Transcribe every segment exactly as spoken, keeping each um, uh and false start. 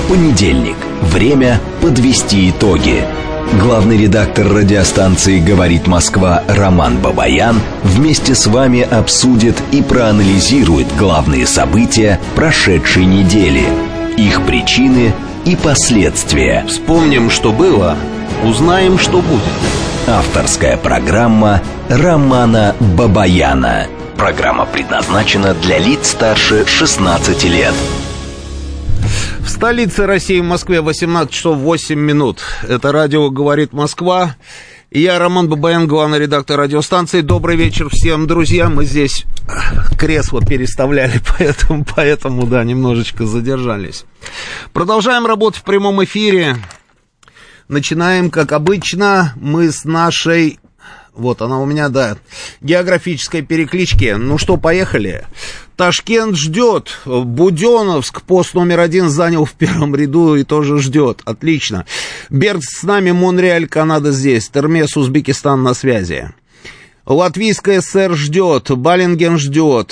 Понедельник. Время подвести итоги. Главный редактор радиостанции «Говорит Москва» Роман Бабаян вместе с вами обсудит и проанализирует главные события прошедшей недели, их причины и последствия. Вспомним, что было, узнаем, что будет. Авторская программа Романа Бабаяна. Программа предназначена для лиц старше шестнадцати лет. В столице России, в Москве, восемнадцать часов восемь минут. Это радио «Говорит Москва». И я, Роман Бабаян, главный редактор радиостанции. Добрый вечер всем, друзья. Мы здесь кресло переставляли, поэтому, поэтому, да, немножечко задержались. Продолжаем работать в прямом эфире. Начинаем, как обычно, мы с нашей... Вот она у меня, да, географической переклички. Ну что, поехали. Ташкент ждет. Буденновск, пост номер один, занял в первом ряду и тоже ждет. Отлично. Берд с нами, Монреаль, Канада здесь. Термес, Узбекистан на связи. Латвийская ССР ждет. Баллинген ждет.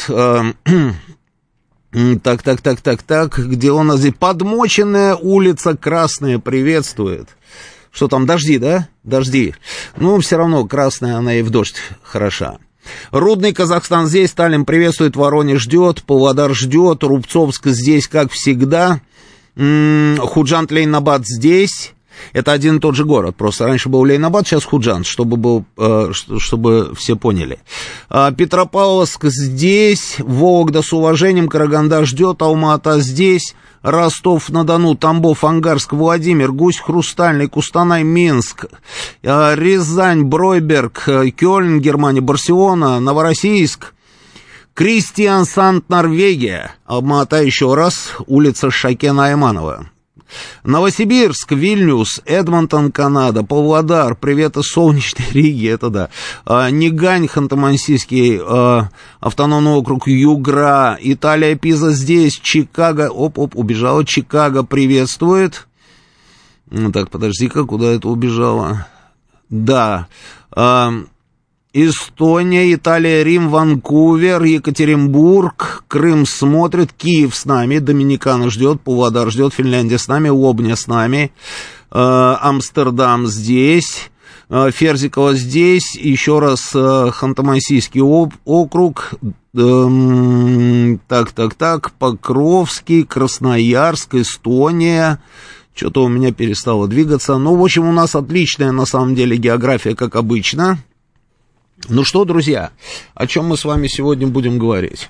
Так, так, так, так, так. Где у нас здесь? Подмоченная улица Красная приветствует. Что там, дожди, да? Дожди. Ну, все равно красная она и в дождь хороша. Рудный, Казахстан здесь, Таллин приветствует, Воронеж ждет, Павлодар ждет, Рубцовск здесь, как всегда. М-м, Худжант, Лейнабад здесь. Это один и тот же город, просто раньше был Лейнабад, сейчас Худжант, чтобы, был, э, чтобы все поняли. А, Петропавловск здесь, Вологда с уважением, Караганда ждет, Алма-Ата здесь. Ростов-на-Дону, Тамбов, Ангарск, Владимир, Гусь, Хрустальный, Кустанай, Минск, Рязань, Бройберг, Кёльн, Германия, Барселона, Новороссийск, Кристиансанд, Норвегия, Алма-Ата еще раз, улица Шакена Айманова. Новосибирск, Вильнюс, Эдмонтон, Канада, Павлодар, привет из солнечной Риги, это да, а, Нигань, Ханты-Мансийский а, автономный округ, Югра, Италия, Пиза здесь, Чикаго, оп-оп, убежала, Чикаго приветствует. Так, подожди-ка, куда это убежало? Да, а, Эстония, Италия, Рим, Ванкувер, Екатеринбург, Крым смотрит, Киев с нами, Доминикана ждет, Павлодар ждет, Финляндия с нами, Лобня с нами, э, Амстердам здесь, э, Ферзиково здесь, еще раз э, Ханты-Мансийский округ, э, так, так, так, Покровский, Красноярск, Эстония. Что-то у меня перестало двигаться. Ну, в общем, у нас отличная, на самом деле, география, как обычно. Ну что, друзья, о чем мы с вами сегодня будем говорить?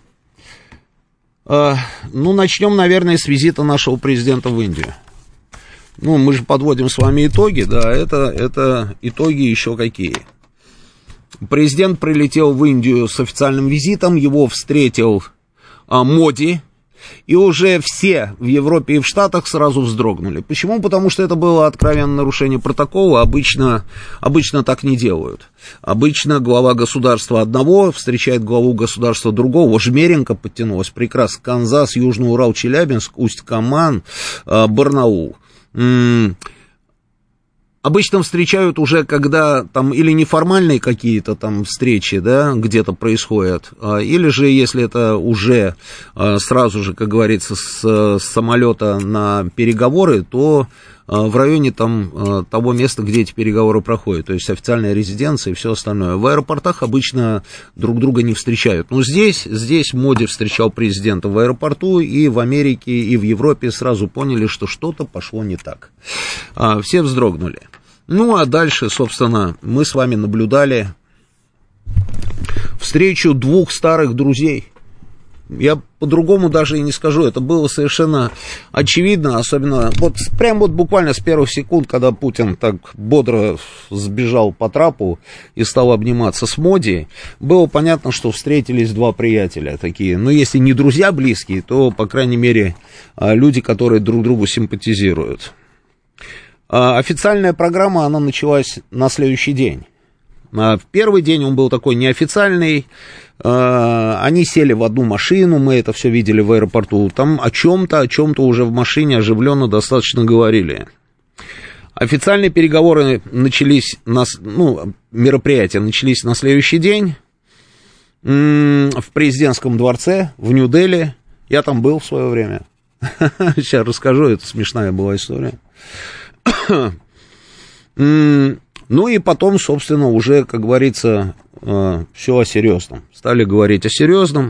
Э, ну, начнем, наверное, с визита нашего президента в Индию. Ну, мы же подводим с вами итоги, да, это, это итоги еще какие. Президент прилетел в Индию с официальным визитом, его встретил э, Моди. И уже все в Европе и в Штатах сразу вздрогнули. Почему? Потому что это было откровенное нарушение протокола. Обычно, обычно так не делают. Обычно глава государства одного встречает главу государства другого. Жмеренко подтянулась прекрасно. Канзас, Южный Урал, Челябинск, Усть-Каман, Барнаул. Обычно встречают уже, когда там или неформальные какие-то там встречи, да, где-то происходят, или же, если это уже сразу же, как говорится, с, с самолета на переговоры, то в районе там того места, где эти переговоры проходят, то есть официальная резиденция и все остальное. В аэропортах обычно друг друга не встречают. Но здесь, здесь Моди встречал президента в аэропорту, и в Америке, и в Европе сразу поняли, что что-то пошло не так. Все вздрогнули. Ну, а дальше, собственно, мы с вами наблюдали встречу двух старых друзей. Я по-другому даже и не скажу, это было совершенно очевидно, особенно вот прям вот буквально с первых секунд, когда Путин так бодро сбежал по трапу и стал обниматься с Моди, было понятно, что встретились два приятеля такие, ну, если не друзья близкие, то, по крайней мере, люди, которые друг другу симпатизируют. Официальная программа, она началась на следующий день. В первый день он был такой неофициальный, они сели в одну машину, мы это все видели в аэропорту, там о чем-то, о чем-то уже в машине оживленно достаточно говорили. Официальные переговоры начались, на, ну, мероприятия начались на следующий день в президентском дворце в Нью-Дели, я там был в свое время. Сейчас расскажу, это смешная была история. Ну и потом, собственно, уже, как говорится, все о серьезном. Стали говорить о серьезном.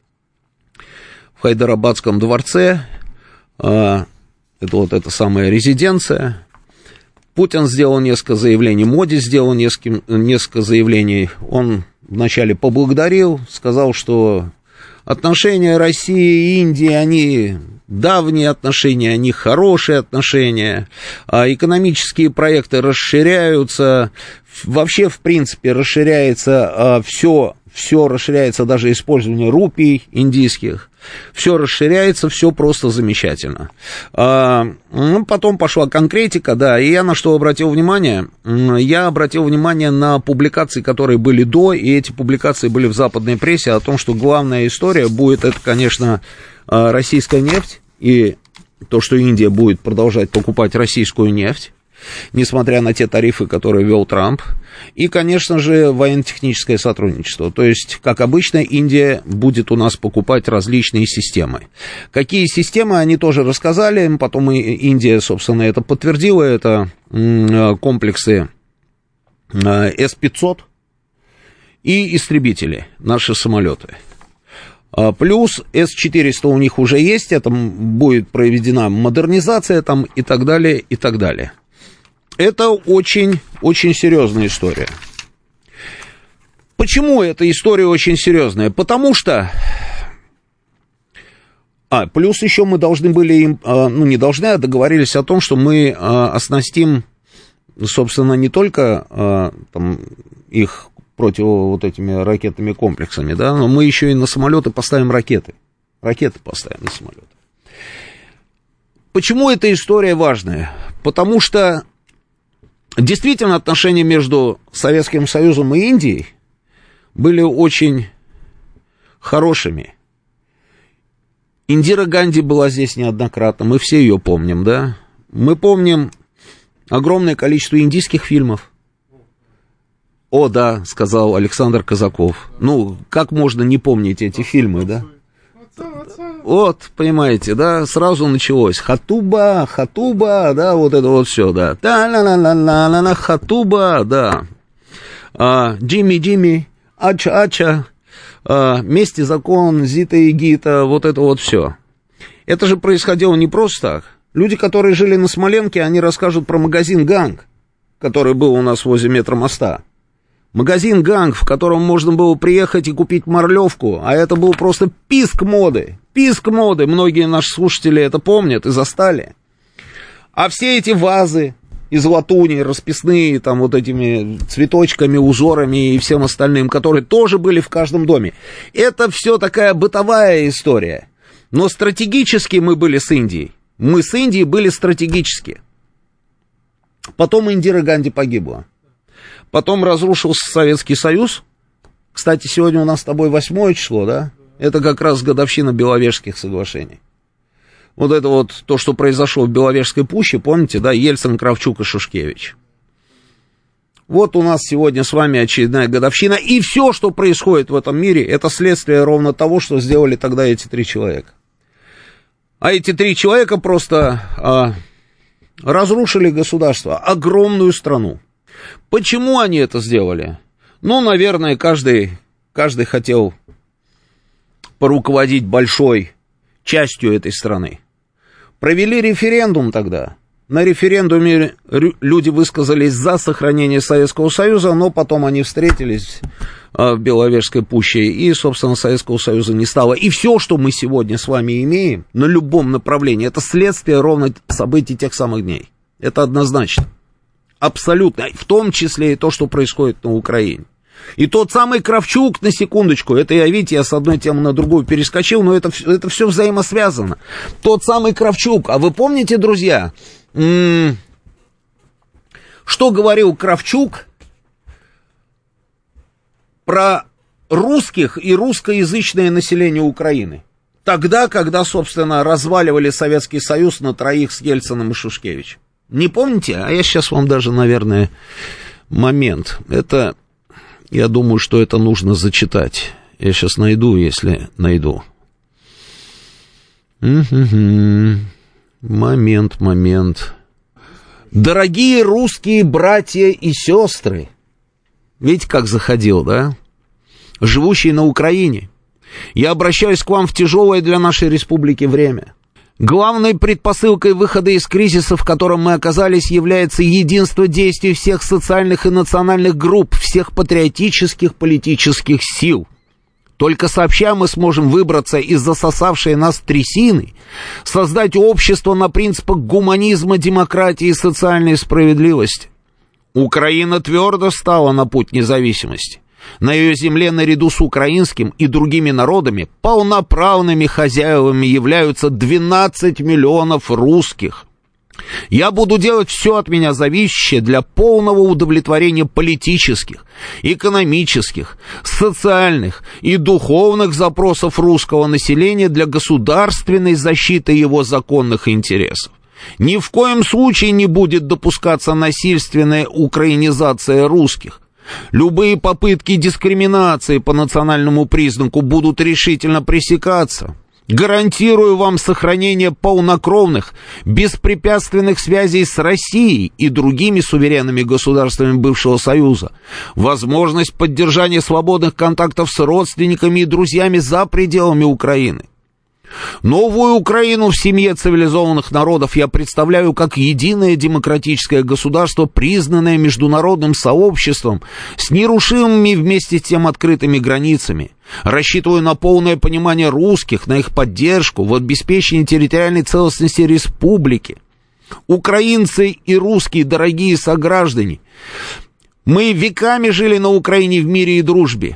В Хайдарабадском дворце, это вот эта самая резиденция, Путин сделал несколько заявлений, Моди сделал несколько, несколько заявлений. Он вначале поблагодарил, сказал, что отношения России и Индии, они давние отношения, они хорошие отношения, экономические проекты расширяются, вообще, в принципе, расширяется все, все расширяется, даже использование рупий индийских. Все расширяется, все просто замечательно. А, ну, потом пошла конкретика, да, и я на что обратил внимание? Я обратил внимание на публикации, которые были до, и эти публикации были в западной прессе, о том, что главная история будет, это, конечно, российская нефть, и то, что Индия будет продолжать покупать российскую нефть, несмотря на те тарифы, которые ввел Трамп. И, конечно же, военно-техническое сотрудничество. То есть, как обычно, Индия будет у нас покупать различные системы. Какие системы, они тоже рассказали. Потом и Индия, собственно, это подтвердила. Это комплексы эс пятьсот и истребители, наши самолеты. Плюс эс четыреста у них уже есть. Это будет проведена модернизация там и так далее, и так далее. Это очень, очень серьезная история. Почему эта история очень серьезная? Потому что... А, плюс еще мы должны были им... Ну, не должны, а договорились о том, что мы оснастим, собственно, не только там, их против вот этими ракетными комплексами, да, но мы еще и на самолеты поставим ракеты. Ракеты поставим на самолеты. Почему эта история важная? Потому что действительно отношения между Советским Союзом и Индией были очень хорошими. Индира Ганди была здесь неоднократно, мы все ее помним, да? Мы помним огромное количество индийских фильмов. О, да, сказал Александр Казаков. Ну, как можно не помнить эти фильмы, да? Вот, понимаете, да, сразу началось. Хатуба, хатуба, да, вот это вот все, да. Та-ла-ла-ла-ла-ла, хатуба, да. А, Джимми, Джимми, Ача, Ача, а, Месть и закон, Зита и Гита, вот это вот все. Это же происходило не просто так. Люди, которые жили на Смоленке, они расскажут про магазин «Ганг», который был у нас возле метромоста. Магазин «Ганг», в котором можно было приехать и купить марлевку, а это был просто писк моды. Писк моды, многие наши слушатели это помнят и застали. А все эти вазы из латуни, расписные, там вот этими цветочками, узорами и всем остальным, которые тоже были в каждом доме, это все такая бытовая история. Но стратегически мы были с Индией. Мы с Индией были стратегически. Потом Индира Ганди погибла. Потом разрушился Советский Союз. Кстати, сегодня у нас с тобой восьмое число, да? Это как раз годовщина Беловежских соглашений. Вот это вот то, что произошло в Беловежской пуще, помните, да? Ельцин, Кравчук и Шушкевич. Вот у нас сегодня с вами очередная годовщина. И все, что происходит в этом мире, это следствие ровно того, что сделали тогда эти три человека. А эти три человека просто а, разрушили государство, огромную страну. Почему они это сделали? Ну, наверное, каждый, каждый хотел поруководить большой частью этой страны. Провели референдум тогда. На референдуме люди высказались за сохранение Советского Союза, но потом они встретились в Беловежской пуще, и, собственно, Советского Союза не стало. И все, что мы сегодня с вами имеем, на любом направлении, это следствие ровно событий тех самых дней. Это однозначно. Абсолютно. В том числе и то, что происходит на Украине. И тот самый Кравчук, на секундочку, это я, видите, я с одной темы на другую перескочил, но это, это все взаимосвязано. Тот самый Кравчук. А вы помните, друзья, м- что говорил Кравчук про русских и русскоязычное население Украины? Тогда, когда, собственно, разваливали Советский Союз на троих с Ельциным и Шушкевичем. Не помните? А я сейчас вам даже, наверное, момент. Это, я думаю, что это нужно зачитать. Я сейчас найду, если найду. Угу. Момент, момент. Дорогие русские братья и сестры, видите, как заходил, да? Живущие на Украине, я обращаюсь к вам в тяжелое для нашей республики время. Главной предпосылкой выхода из кризиса, в котором мы оказались, является единство действий всех социальных и национальных групп, всех патриотических политических сил. Только сообща мы сможем выбраться из засосавшей нас трясины, создать общество на принципах гуманизма, демократии и социальной справедливости. Украина твердо встала на путь независимости. На ее земле наряду с украинским и другими народами полноправными хозяевами являются двенадцать миллионов русских. Я буду делать все от меня зависящее для полного удовлетворения политических, экономических, социальных и духовных запросов русского населения для государственной защиты его законных интересов. Ни в коем случае не будет допускаться насильственная украинизация русских. Любые попытки дискриминации по национальному признаку будут решительно пресекаться. Гарантирую вам сохранение полнокровных, беспрепятственных связей с Россией и другими суверенными государствами бывшего Союза, возможность поддержания свободных контактов с родственниками и друзьями за пределами Украины. Новую Украину в семье цивилизованных народов я представляю как единое демократическое государство, признанное международным сообществом с нерушимыми вместе с тем открытыми границами. Рассчитываю на полное понимание русских, на их поддержку в обеспечении территориальной целостности республики. Украинцы и русские, дорогие сограждане, мы веками жили на Украине в мире и дружбе.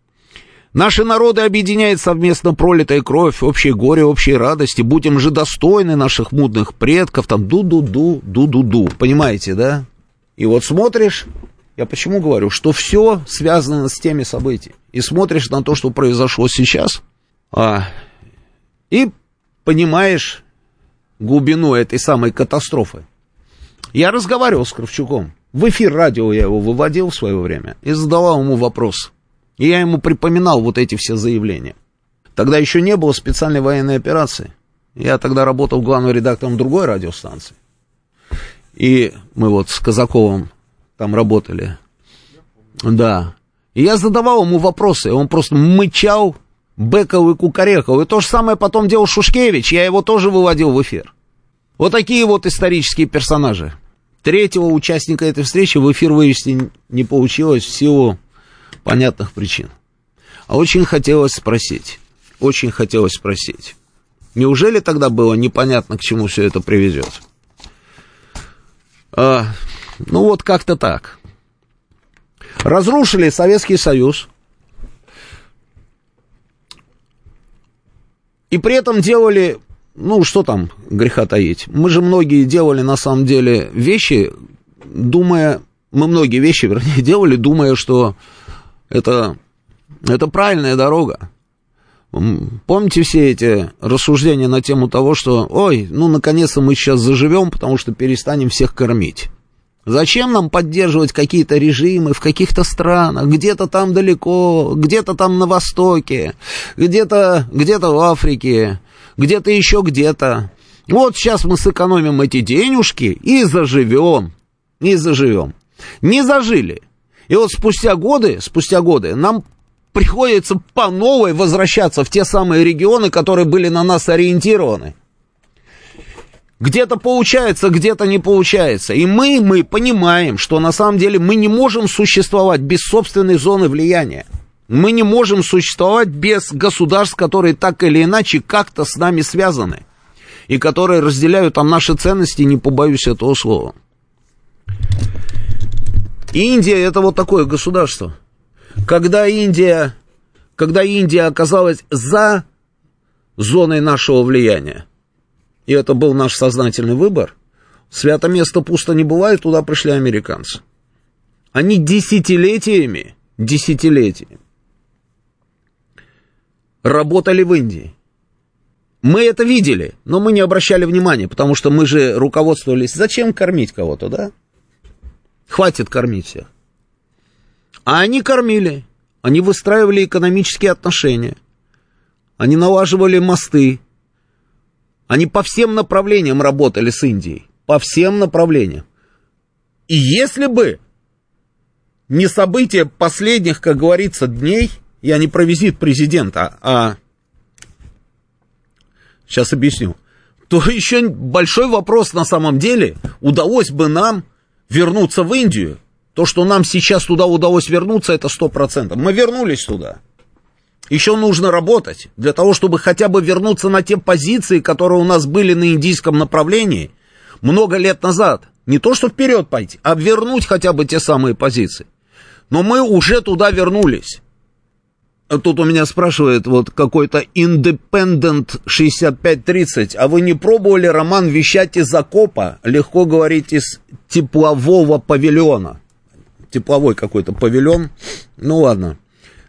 Наши народы объединяет совместно пролитая кровь, общее горе, общие радости. Будем же достойны наших мудрых предков, там ду-ду-ду, ду-ду-ду. Понимаете, да? И вот смотришь, я почему говорю, что все связано с теми событиями. И смотришь на то, что произошло сейчас, а, и понимаешь глубину этой самой катастрофы. Я разговаривал с Кравчуком. В эфир радио я его выводил в свое время и задавал ему вопрос. И я ему припоминал вот эти все заявления. Тогда еще не было специальной военной операции. Я тогда работал главным редактором другой радиостанции. И мы вот с Казаковым там работали. Да. И я задавал ему вопросы. Он просто мычал, бэкал и кукарекал. И то же самое потом делал Шушкевич. Я его тоже выводил в эфир. Вот такие вот исторические персонажи. Третьего участника этой встречи в эфир вывести не получилось в силу понятных причин. А очень хотелось спросить, очень хотелось спросить, неужели тогда было непонятно, к чему все это приведет? А, ну вот как-то так. Разрушили Советский Союз, и при этом делали, ну что там греха таить, мы же многие делали на самом деле вещи, думая, мы многие вещи, вернее, делали, думая, что Это, это правильная дорога. Помните все эти рассуждения на тему того, что, ой, ну, наконец-то мы сейчас заживем, потому что перестанем всех кормить. Зачем нам поддерживать какие-то режимы в каких-то странах, где-то там далеко, где-то там на Востоке, где-то, где-то в Африке, где-то еще где-то. Вот сейчас мы сэкономим эти денежки и заживем, и заживем. Не зажили. И вот спустя годы, спустя годы нам приходится по новой возвращаться в те самые регионы, которые были на нас ориентированы. Где-то получается, где-то не получается. И мы, мы понимаем, что на самом деле мы не можем существовать без собственной зоны влияния. Мы не можем существовать без государств, которые так или иначе как-то с нами связаны. И которые разделяют там наши ценности, не побоюсь этого слова. Индия — это вот такое государство. Когда Индия, когда Индия оказалась за зоной нашего влияния, и это был наш сознательный выбор, свято место пусто не бывает, туда пришли американцы. Они десятилетиями, десятилетиями работали в Индии. Мы это видели, но мы не обращали внимания, потому что мы же руководствовались, зачем кормить кого-то, да? Хватит кормить всех. А они кормили. Они выстраивали экономические отношения. Они налаживали мосты. Они по всем направлениям работали с Индией. По всем направлениям. И если бы не события последних, как говорится, дней, я не про визит президента, а... Сейчас объясню. То еще большой вопрос на самом деле, удалось бы нам вернуться в Индию. То, что нам сейчас туда удалось вернуться, это сто процентов. Мы вернулись туда. Еще нужно работать для того, чтобы хотя бы вернуться на те позиции, которые у нас были на индийском направлении много лет назад. Не то, что вперед пойти, а вернуть хотя бы те самые позиции. Но мы уже туда вернулись. Тут у меня спрашивает вот какой-то Independent шестьдесят пять тридцать. А вы не пробовали, Роман, вещать из окопа? Легко говорить, из теплового павильона. Тепловой какой-то павильон. Ну ладно.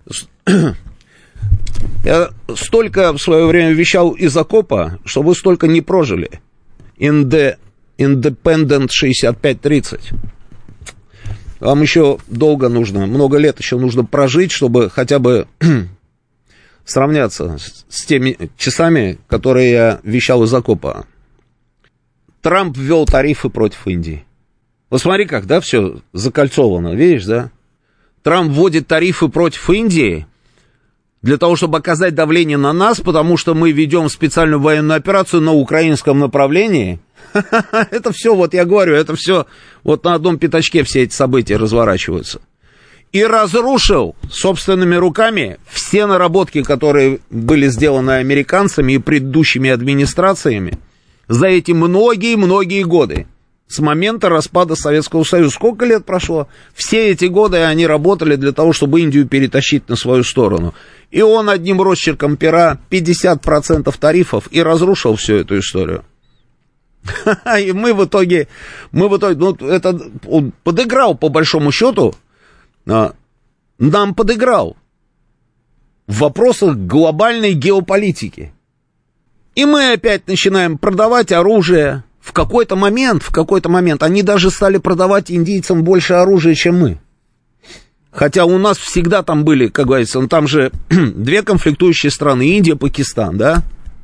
Я столько в свое время вещал из окопа, что вы столько не прожили. Inde, Independent шестьдесят пять тридцать. Вам еще долго нужно, много лет еще нужно прожить, чтобы хотя бы сравняться с теми часами, которые я вещал из окопа. Трамп ввел тарифы против Индии. Посмотри, как, да, все закольцовано, видишь, да? Трамп вводит тарифы против Индии для того, чтобы оказать давление на нас, потому что мы ведем специальную военную операцию на украинском направлении. Это все, вот я говорю, это все вот на одном пятачке все эти события разворачиваются. И разрушил собственными руками все наработки, которые были сделаны американцами и предыдущими администрациями за эти многие-многие годы. С момента распада Советского Союза. Сколько лет прошло? Все эти годы они работали для того, чтобы Индию перетащить на свою сторону. И он одним росчерком пера пятьдесят процентов тарифов и разрушил всю эту историю. И мы в итоге, мы в итоге, ну, это он подыграл, по большому счету, нам подыграл в вопросах глобальной геополитики. И мы опять начинаем продавать оружие. В какой-то момент, в какой-то момент они даже стали продавать индийцам больше оружия, чем мы. Хотя у нас всегда там были, как говорится, ну, там же две конфликтующие страны, Индия, Пакистан, да?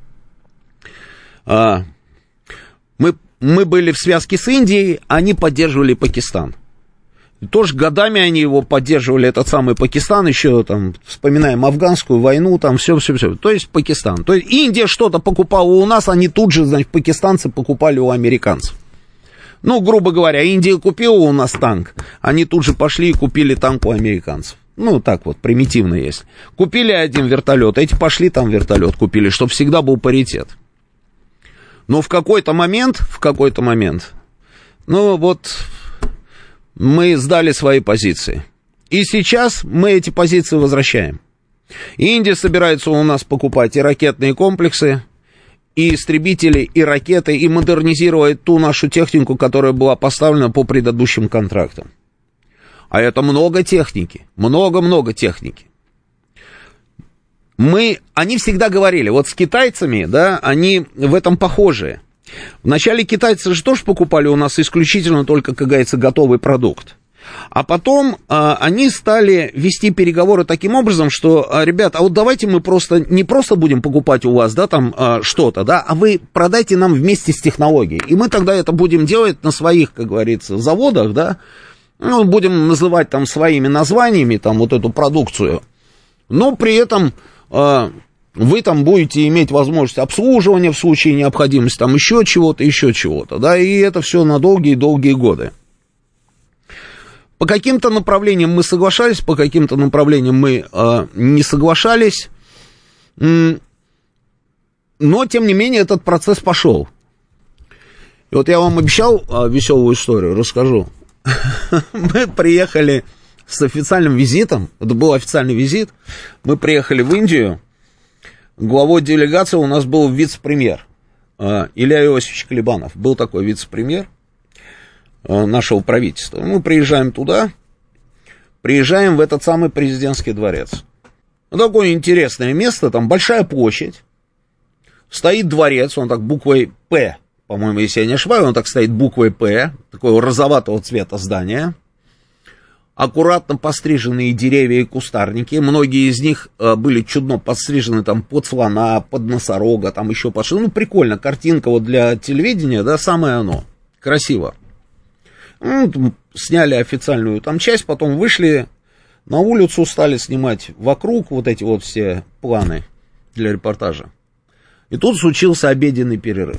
А, мы, мы были в связке с Индией, они поддерживали Пакистан. Тоже годами они его поддерживали, этот самый Пакистан, еще там, вспоминаем афганскую войну, там все-все-все, то есть Пакистан. То есть Индия что-то покупала у нас, они тут же, значит, пакистанцы покупали у американцев. Ну, грубо говоря, Индия купила у нас танк, они тут же пошли и купили танк у американцев. Ну, так вот, примитивно если. Купили один вертолет, эти пошли там вертолет купили, чтобы всегда был паритет. Но в какой-то момент, в какой-то момент, ну вот... мы сдали свои позиции. И сейчас мы эти позиции возвращаем. Индия собирается у нас покупать и ракетные комплексы, и истребители, и ракеты, и модернизировать ту нашу технику, которая была поставлена по предыдущим контрактам. А это много техники, много-много техники. Мы, они всегда говорили, вот с китайцами, да, они в этом похожи. Вначале китайцы же тоже покупали у нас исключительно только, как говорится, готовый продукт. А потом а, они стали вести переговоры таким образом, что, а, ребят, а вот давайте мы просто не просто будем покупать у вас, да, там а, что-то, да, а вы продайте нам вместе с технологией. И мы тогда это будем делать на своих, как говорится, заводах, да, ну, будем называть там своими названиями, там, вот эту продукцию. Но при этом... А, вы там будете иметь возможность обслуживания в случае необходимости, там еще чего-то, еще чего-то, да, и это все на долгие-долгие годы. По каким-то направлениям мы соглашались, по каким-то направлениям мы э, не соглашались, но, тем не менее, этот процесс пошел. И вот я вам обещал э, веселую историю, расскажу. Мы приехали с официальным визитом, это был официальный визит, мы приехали в Индию. Главой делегации у нас был вице-премьер Илья Иосифович Колебанов. Был такой вице-премьер нашего правительства. Мы приезжаем туда, приезжаем в этот самый президентский дворец. Такое интересное место, там большая площадь, стоит дворец, он так буквой «П», по-моему, если я не ошибаюсь, он так стоит буквой «П», такого розоватого цвета здания. аккуратно постриженные деревья и кустарники. Многие из них э, были чудно подстрижены там под слона, под носорога, там еще под... Ну, прикольно, картинка вот для телевидения, да, самое оно. Красиво. Ну, сняли официальную там часть, потом вышли на улицу, стали снимать вокруг вот эти вот все планы для репортажа. И тут случился обеденный перерыв.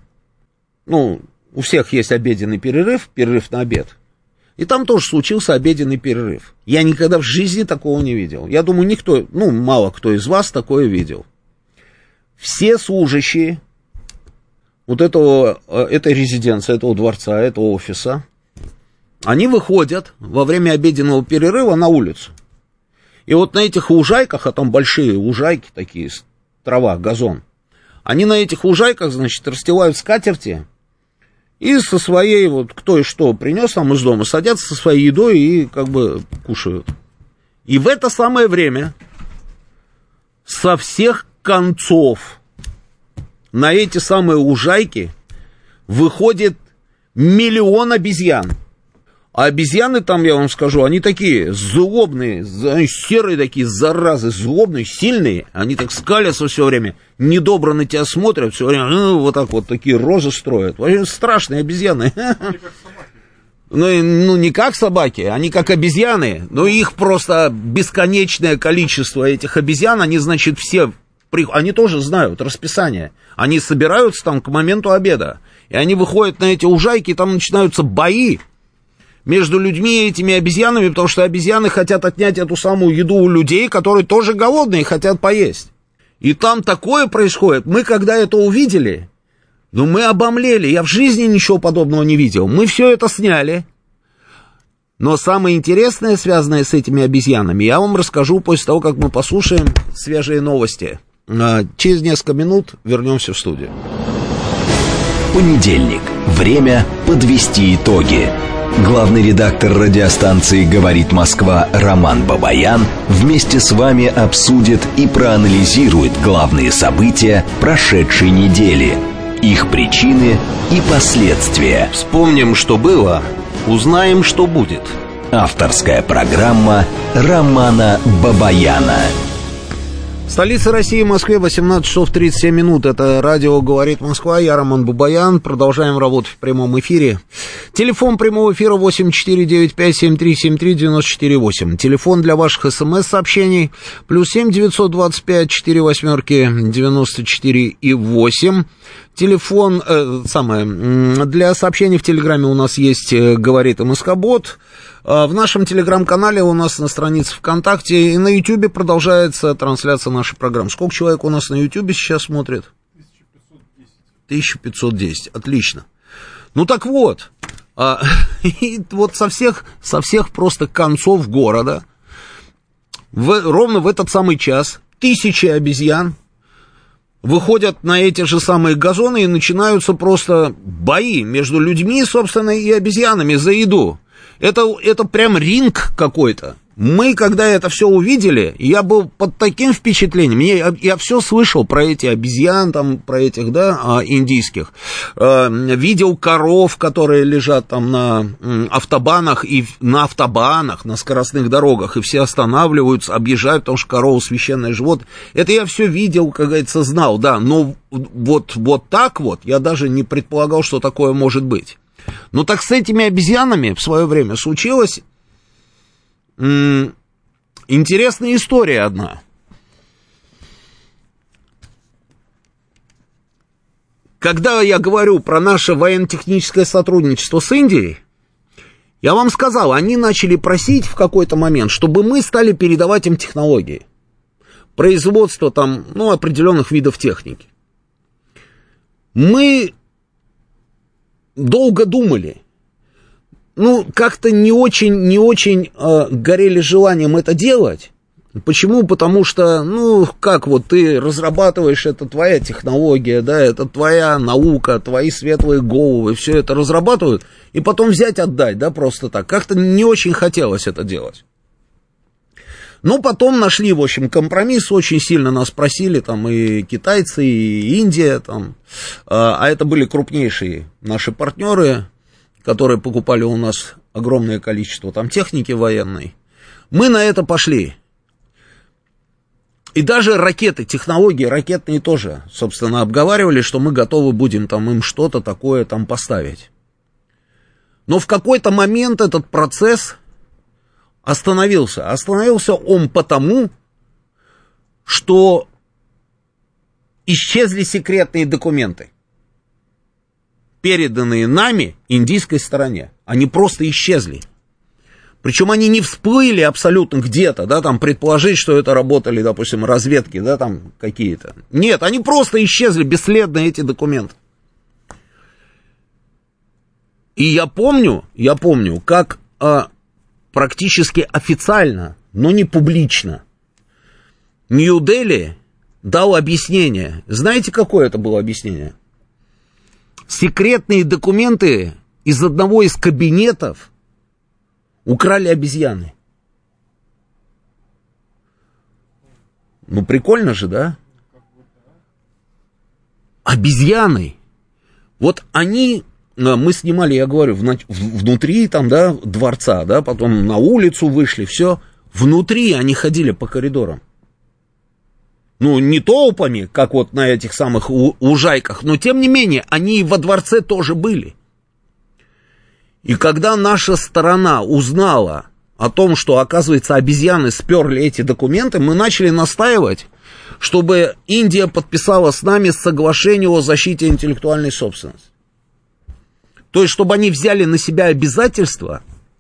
Ну, у всех есть обеденный перерыв, перерыв на обед. И там тоже случился обеденный перерыв. Я никогда в жизни такого не видел. Я думаю, никто, ну, мало кто из вас такое видел. Все служащие вот этого, этой резиденции, этого дворца, этого офиса, они выходят во время обеденного перерыва на улицу. И вот на этих лужайках, а там большие лужайки такие, трава, газон, они на этих лужайках, значит, расстилают скатерти, и со своей, вот, кто и что принес там из дома, садятся со своей едой и как бы кушают. И в это самое время со всех концов на эти самые лужайки выходит миллион обезьян. А обезьяны там, я вам скажу, они такие злобные, они серые такие, заразы, злобные, сильные. Они так скалятся все время, недобро на тебя смотрят, все время, ну, вот так вот такие рожи строят. Вообще страшные обезьяны. Ну, ну, не как собаки, они как обезьяны, но их просто бесконечное количество этих обезьян, они, значит, все, они тоже знают расписание. Они собираются там к моменту обеда, и они выходят на эти лужайки, и там начинаются бои между людьми и этими обезьянами, потому что обезьяны хотят отнять эту самую еду у людей, которые тоже голодные и хотят поесть. И там такое происходит. Мы когда это увидели, ну мы обомлели. Я в жизни ничего подобного не видел. Мы все это сняли. Но самое интересное, связанное с этими обезьянами, я вам расскажу после того, как мы послушаем свежие новости. Через несколько минут вернемся в студию. Понедельник. Время подвести итоги. Главный редактор радиостанции «Говорит Москва» Роман Бабаян вместе с вами обсудит и проанализирует главные события прошедшей недели, их причины и последствия. Вспомним, что было, узнаем, что будет. Авторская программа Романа Бабаяна. В столице России, в Москве, восемнадцать часов тридцать семь минут. Это радио «Говорит Москва». Я Роман Бабаян. Продолжаем работать в прямом эфире. Телефон прямого эфира восемь четыре девять пять семь три семь три девять четыре восемь. Телефон для ваших смс-сообщений плюс семь девятьсот двадцать пять четыре восьмерки девяносто четыре и восемь. Телефон, э, самое, для сообщений в Телеграме у нас есть «Говорит МСК-бот». В нашем Телеграм-канале, у нас на странице ВКонтакте и на Ютьюбе продолжается трансляция нашей программы. Сколько человек у нас на Ютьюбе сейчас смотрит? тысяча пятьсот десять. Отлично. Ну так вот, а, и вот со всех, со всех просто концов города, в, ровно в этот самый час, тысячи обезьян выходят на эти же самые газоны и начинаются просто бои между людьми, собственно, и обезьянами за еду. Это, это прям ринг какой-то. Мы, когда это все увидели, я был под таким впечатлением. Я, я все слышал про эти обезьян, там, про этих, да, индийских. Видел коров, которые лежат там на автобанах, и на автобанах, на скоростных дорогах, и все останавливаются, объезжают, потому что корова священное животное. Это я все видел, как говорится, знал, да. Но вот, вот так вот я даже не предполагал, что такое может быть. Ну так с этими обезьянами в свое время случилась м- интересная история одна. Когда я говорю про наше военно-техническое сотрудничество с Индией, я вам сказал, они начали просить в какой-то момент, чтобы мы стали передавать им технологии. Производство там, ну, определенных видов техники. Мы долго думали, ну, как-то не очень, не очень э, горели желанием это делать. Почему? Потому что, ну, как вот ты разрабатываешь, это твоя технология, да, это твоя наука, твои светлые головы, все это разрабатывают, и потом взять, отдать, да, просто так. Как-то не очень хотелось это делать. Но потом нашли, в общем, компромисс, очень сильно нас просили, там, и китайцы, и Индия, там, а это были крупнейшие наши партнеры, которые покупали у нас огромное количество там техники военной. Мы на это пошли. И даже ракеты, технологии ракетные тоже, собственно, обговаривали, что мы готовы будем там им что-то такое там поставить. Но в какой-то момент этот процесс остановился. Остановился он потому, что исчезли секретные документы, переданные нами индийской стороне. Они просто исчезли. Причем они не всплыли абсолютно где-то, да, там предположить, что это работали, допустим, разведки, да, там какие-то. Нет, они просто исчезли бесследно, эти документы. И я помню, я помню, как а, практически официально, но не публично, Нью-Дели дал объяснение. Знаете, какое это было объяснение? Секретные документы из одного из кабинетов украли обезьяны. Ну, прикольно же, да? Обезьяны. Вот они, мы снимали, я говорю, внутри там, да, дворца, да, потом на улицу вышли, все. Внутри они ходили по коридорам. Ну, не толпами, как вот на этих самых лужайках, но тем не менее, они и во дворце тоже были. И когда наша сторона узнала о том, что, оказывается, обезьяны сперли эти документы, мы начали настаивать, чтобы Индия подписала с нами соглашение о защите интеллектуальной собственности. То есть, чтобы они взяли на себя обязательство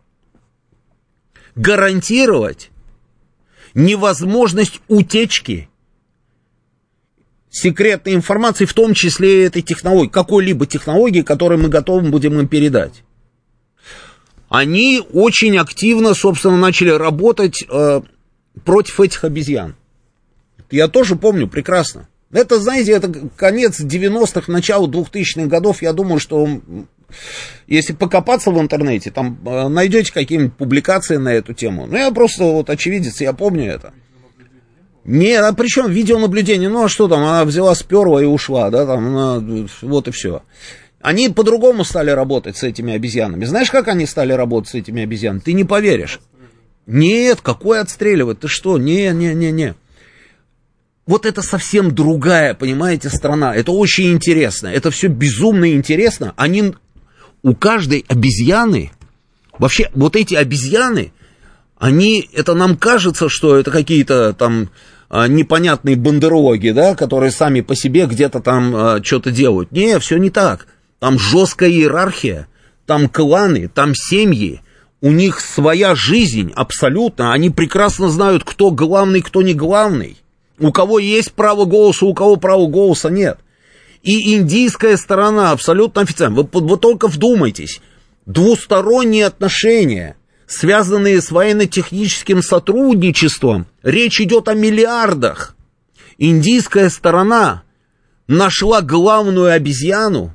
гарантировать невозможность утечки секретной информации, в том числе этой технологии, какой-либо технологии, которую мы готовы будем им передать. Они очень активно, собственно, начали работать э, против этих обезьян. Я тоже помню прекрасно. Это, знаете, это конец девяностых, начало двухтысячных годов. Я думаю, что если покопаться в интернете, там э, найдете какие-нибудь публикации на эту тему. Ну, я просто вот очевидец, я помню это. Нет, а при чем видеонаблюдение? Ну, а что там, она взяла, сперла и ушла, да, там, она, вот и все. Они по-другому стали работать с этими обезьянами. Знаешь, как они стали работать с этими обезьянами? Ты не поверишь. Нет, какой отстреливать? Ты что? Не-не-не-не. Вот это совсем другая, понимаете, страна. Это очень интересно. Это все безумно интересно. Они, у каждой обезьяны, вообще, вот эти обезьяны, они, это нам кажется, что это какие-то там непонятные бандерологи, да, которые сами по себе где-то там что-то делают. Не, все не так. Там жесткая иерархия, там кланы, там семьи, у них своя жизнь абсолютно, они прекрасно знают, кто главный, кто не главный, у кого есть право голоса, у кого права голоса нет. И индийская сторона абсолютно официально, вы, вы только вдумайтесь, двусторонние отношения, связанные с военно-техническим сотрудничеством, речь идет о миллиардах. Индийская сторона нашла главную обезьяну.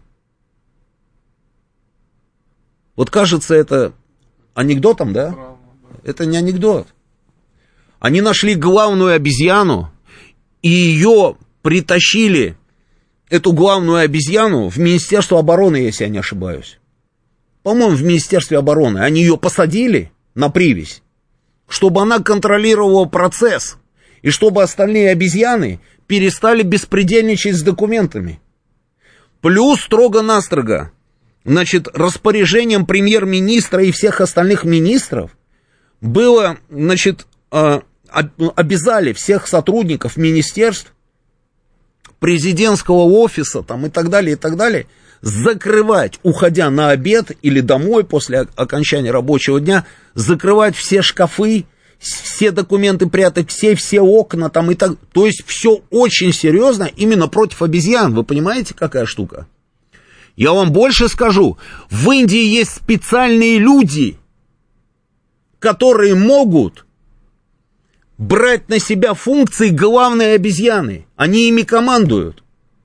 Вот кажется, это анекдотом, да? Это не анекдот. Они нашли главную обезьяну, и ее притащили, эту главную обезьяну, в Министерство обороны, если я не ошибаюсь. По-моему, в Министерстве обороны. Они ее посадили на привязь, чтобы она контролировала процесс, и чтобы остальные обезьяны перестали беспредельничать с документами. Плюс строго-настрого, значит, распоряжением премьер-министра и всех остальных министров было, значит, обязали всех сотрудников министерств, президентского офиса там, и так далее, и так далее, закрывать, уходя на обед или домой после окончания рабочего дня, закрывать все шкафы, все документы прятать, все, все окна там и так. То есть все очень серьезно именно против обезьян. Вы понимаете, какая штука? Я вам больше скажу. В Индии есть специальные люди, которые могут брать на себя функции главной обезьяны. Они ими командуют.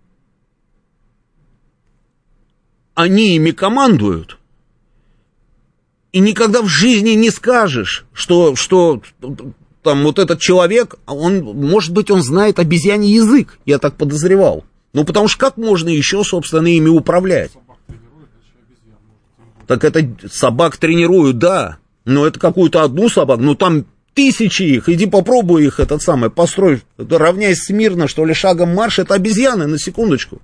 Они ими командуют. И никогда в жизни не скажешь, что, что там вот этот человек, он, может быть, он знает обезьяний язык, я так подозревал. Ну, потому что как можно еще, собственно, ими управлять? Так это собак тренируют, да, но это какую-то одну собаку, ну там тысячи их, иди попробуй их, этот самый, построй, равняйся смирно, что ли, шагом марш, это обезьяны, на секундочку.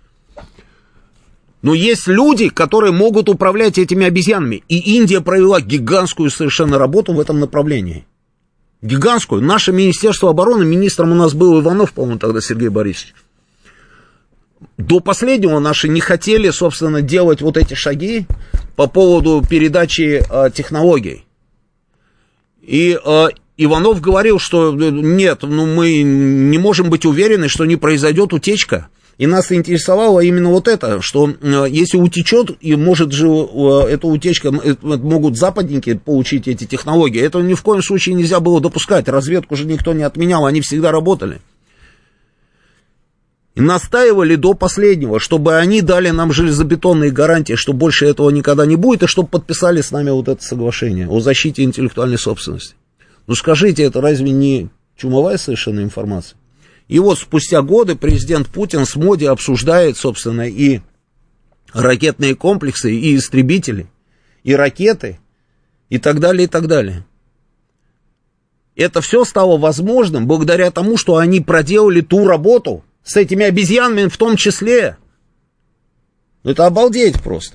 Но есть люди, которые могут управлять этими обезьянами, и Индия провела гигантскую совершенно работу в этом направлении. Гигантскую. Наше Министерство обороны, министром у нас был Иванов, по-моему, тогда Сергей Борисович. До последнего наши не хотели, собственно, делать вот эти шаги по поводу передачи э, технологий. И э, Иванов говорил, что нет, ну, мы не можем быть уверены, что не произойдет утечка. И нас интересовало именно вот это, что э, если утечет, и может же э, эта утечка, э, могут западники получить эти технологии, этого ни в коем случае нельзя было допускать. Разведку же никто не отменял, они всегда работали. И настаивали до последнего, чтобы они дали нам железобетонные гарантии, что больше этого никогда не будет, и чтобы подписали с нами вот это соглашение о защите интеллектуальной собственности. Ну скажите, это разве не чумовая совершенно информация? И вот спустя годы президент Путин с Моди обсуждает, собственно, и ракетные комплексы, и истребители, и ракеты, и так далее, и так далее. Это все стало возможным благодаря тому, что они проделали ту работу, с этими обезьянами в том числе. Это обалдеть просто.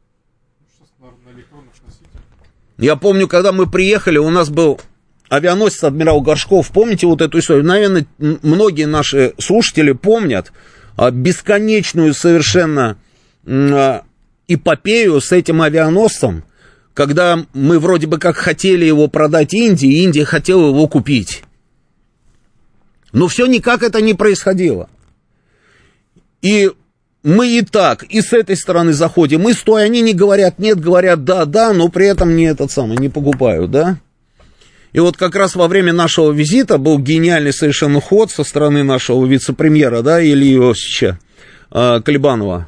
Я помню, когда мы приехали, у нас был авианосец адмирал Горшков. Помните вот эту историю? Наверное, многие наши слушатели помнят бесконечную совершенно эпопею с этим авианосцем, когда мы вроде бы как хотели его продать Индии, и Индия хотела его купить. Но все никак это не происходило. И мы и так, и с этой стороны заходим, и с той, они не говорят нет, говорят да, да, но при этом не этот самый, не покупают, да. И вот как раз во время нашего визита был гениальный совершенно ход со стороны нашего вице-премьера, да, Ильи Иосифовича э, Колебанова.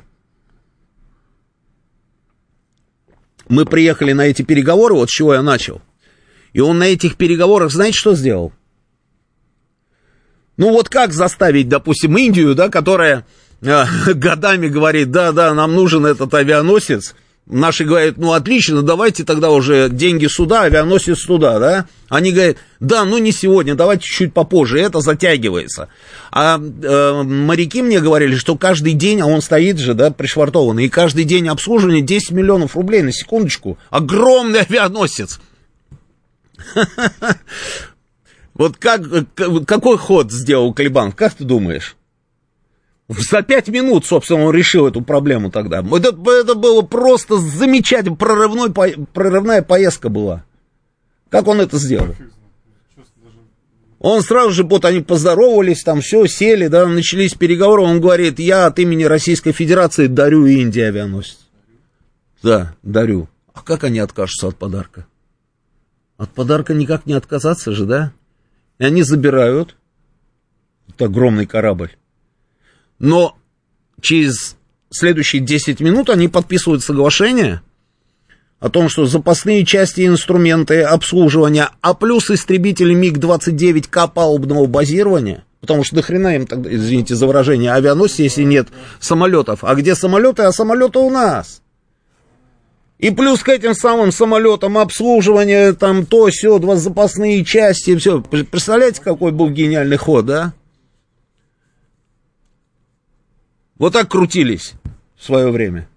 Мы приехали на эти переговоры, вот с чего я начал. И он на этих переговорах, знаете, что сделал? Ну вот как заставить, допустим, Индию, да, которая э, годами говорит, да-да, нам нужен этот авианосец. Наши говорят, ну отлично, давайте тогда уже деньги сюда, авианосец туда, да. Они говорят, да, ну не сегодня, давайте чуть попозже, это затягивается. А э, моряки мне говорили, что каждый день, а он стоит же, да, пришвартованный, и каждый день обслуживание десять миллионов рублей, на секундочку. Огромный авианосец. Вот как, какой ход сделал Колебанов, как ты думаешь? За пять минут, собственно, он решил эту проблему тогда. Это, это было просто замечательно, прорывной, прорывная поездка была. Как он это сделал? Он сразу же, вот они поздоровались, там все, сели, да, начались переговоры, он говорит, я от имени Российской Федерации дарю Индии авианосец. Да, дарю. А как они откажутся от подарка? От подарка никак не отказаться же, да? И они забирают это огромный корабль. Но через следующие десять минут они подписывают соглашение о том, что запасные части, инструменты обслуживания, а плюс истребители миг двадцать девять К палубного базирования, потому что нахрена им тогда, извините за выражение, авианосец, если нет самолетов. А где самолеты? А самолеты у нас. И плюс к этим самым самолетам обслуживание, там то, сё, два запасные части, все. Представляете, какой был гениальный ход, да? Вот так крутились в свое время.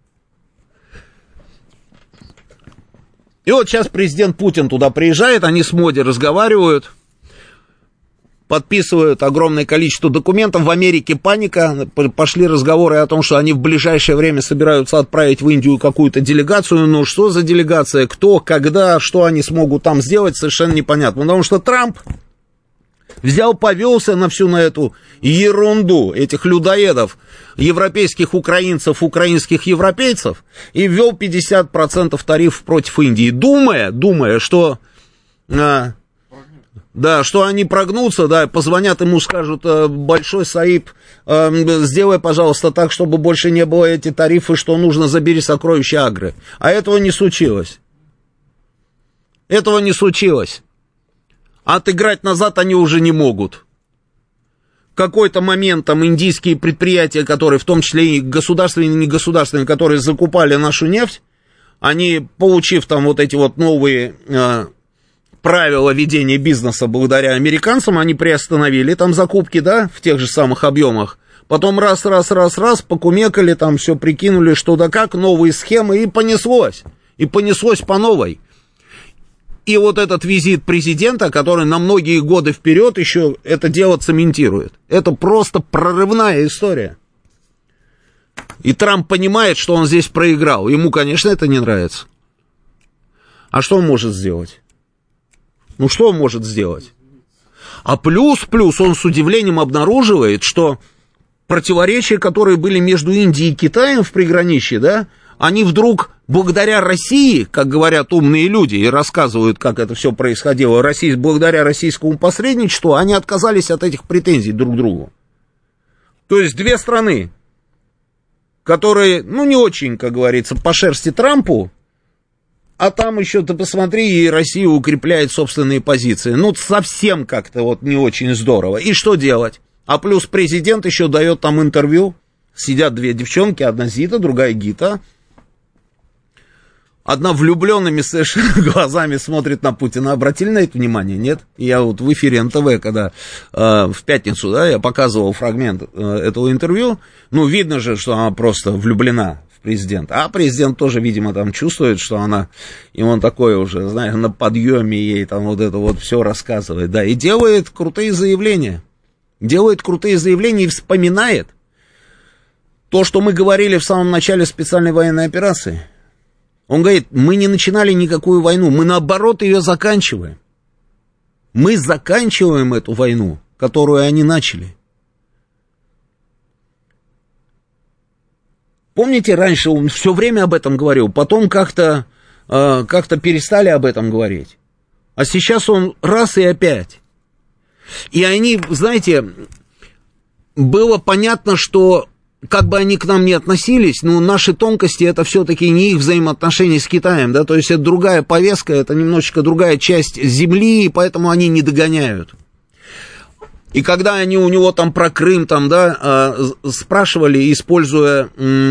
И вот сейчас президент Путин туда приезжает, они с Моди разговаривают, подписывают огромное количество документов. В Америке паника, пошли разговоры о том, что они в ближайшее время собираются отправить в Индию какую-то делегацию. Ну, что за делегация, кто, когда, что они смогут там сделать, совершенно непонятно. Потому что Трамп взял, повелся на всю на эту ерунду этих людоедов, европейских украинцев, украинских европейцев, и ввел пятьдесят процентов тарифов против Индии, думая, думая, что... А, да, что они прогнутся, да, позвонят ему, скажут, большой Саиб, сделай, пожалуйста, так, чтобы больше не было эти тарифы, что нужно, забери сокровища Агры. А этого не случилось. Этого не случилось. Отыграть назад они уже не могут. В какой-то момент там индийские предприятия, которые, в том числе и государственные и негосударственные, которые закупали нашу нефть, они, получив там вот эти вот новые э, правила ведения бизнеса благодаря американцам, они приостановили там закупки, да, в тех же самых объемах. Потом раз, раз, раз, раз, покумекали, там все прикинули, что да как, новые схемы, и понеслось. И понеслось по новой. И вот этот визит президента, который на многие годы вперед еще это дело цементирует. Это просто прорывная история. И Трамп понимает, что он здесь проиграл. Ему, конечно, это не нравится. А что он может сделать? Ну, что он может сделать? А плюс, плюс он с удивлением обнаруживает, что противоречия, которые были между Индией и Китаем в приграничье, да, они вдруг, благодаря России, как говорят умные люди и рассказывают, как это все происходило, Россия, благодаря российскому посредничеству, они отказались от этих претензий друг к другу. То есть две страны, которые, ну, не очень, как говорится, по шерсти Трампу, а там еще, ты посмотри, и Россия укрепляет собственные позиции. Ну, совсем как-то вот не очень здорово. И что делать? А плюс президент еще дает там интервью. Сидят две девчонки, одна Зита, другая Гита. Одна влюбленными совершенно глазами смотрит на Путина. Обратили на это внимание, нет? Я вот в эфире эн тэ вэ, когда э, в пятницу, да, я показывал фрагмент э, этого интервью, ну, видно же, что она просто влюблена в президента. А президент тоже, видимо, там чувствует, что она, и он такой уже, знаешь, на подъеме ей там вот это вот все рассказывает, да, и делает крутые заявления. Делает крутые заявления и вспоминает то, что мы говорили в самом начале специальной военной операции. Он говорит, мы не начинали никакую войну, мы наоборот ее заканчиваем. Мы заканчиваем эту войну, которую они начали. Помните, раньше он все время об этом говорил, потом как-то, э, как-то перестали об этом говорить. А сейчас он раз и опять. И они, знаете, было понятно, что как бы они к нам ни относились, но наши тонкости это все-таки не их взаимоотношения с Китаем, да, то есть это другая повестка, это немножечко другая часть земли, и поэтому они не догоняют. И когда они у него там про Крым, там, да, спрашивали, используя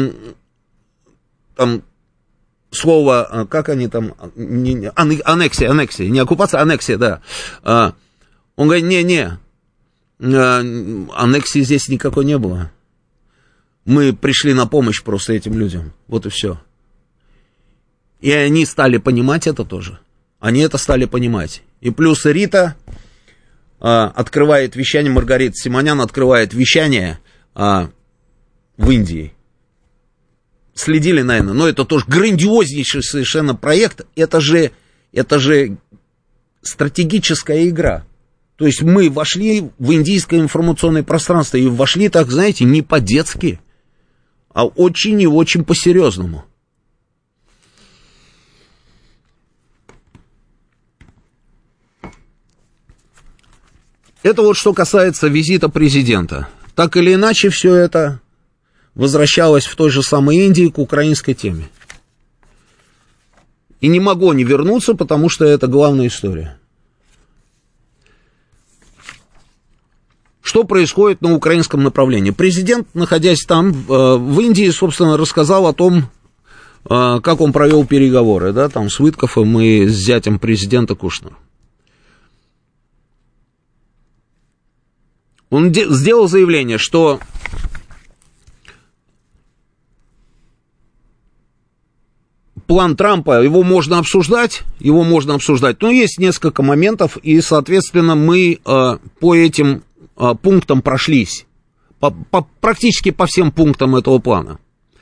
там слово, как они там, аннексия, аннексия, не оккупация, аннексия, да, он говорит, не-не, аннексии здесь никакой не было. Мы пришли на помощь просто этим людям. Вот и все. И они стали понимать это тоже. Они это стали понимать. И плюс Рита а, открывает вещание, Маргарита Симонян открывает вещание а, в Индии. Следили, наверное. Но это тоже грандиознейший совершенно проект. Это же, это же стратегическая игра. То есть мы вошли в индийское информационное пространство. И вошли, так, знаете, не по-детски, а очень и очень по-серьезному. Это вот что касается визита президента. Так или иначе, все это возвращалось в той же самой Индии к украинской теме. И не могло не вернуться, потому что это главная история. Что происходит на украинском направлении? Президент, находясь там, в Индии, собственно, рассказал о том, как он провел переговоры, да, там, с Виткофом и с зятем президента Кушнером. Он де- сделал заявление, что план Трампа, его можно обсуждать, его можно обсуждать, но есть несколько моментов, и, соответственно, мы э, по этим э, пунктам прошлись, по, по, практически по всем пунктам этого плана.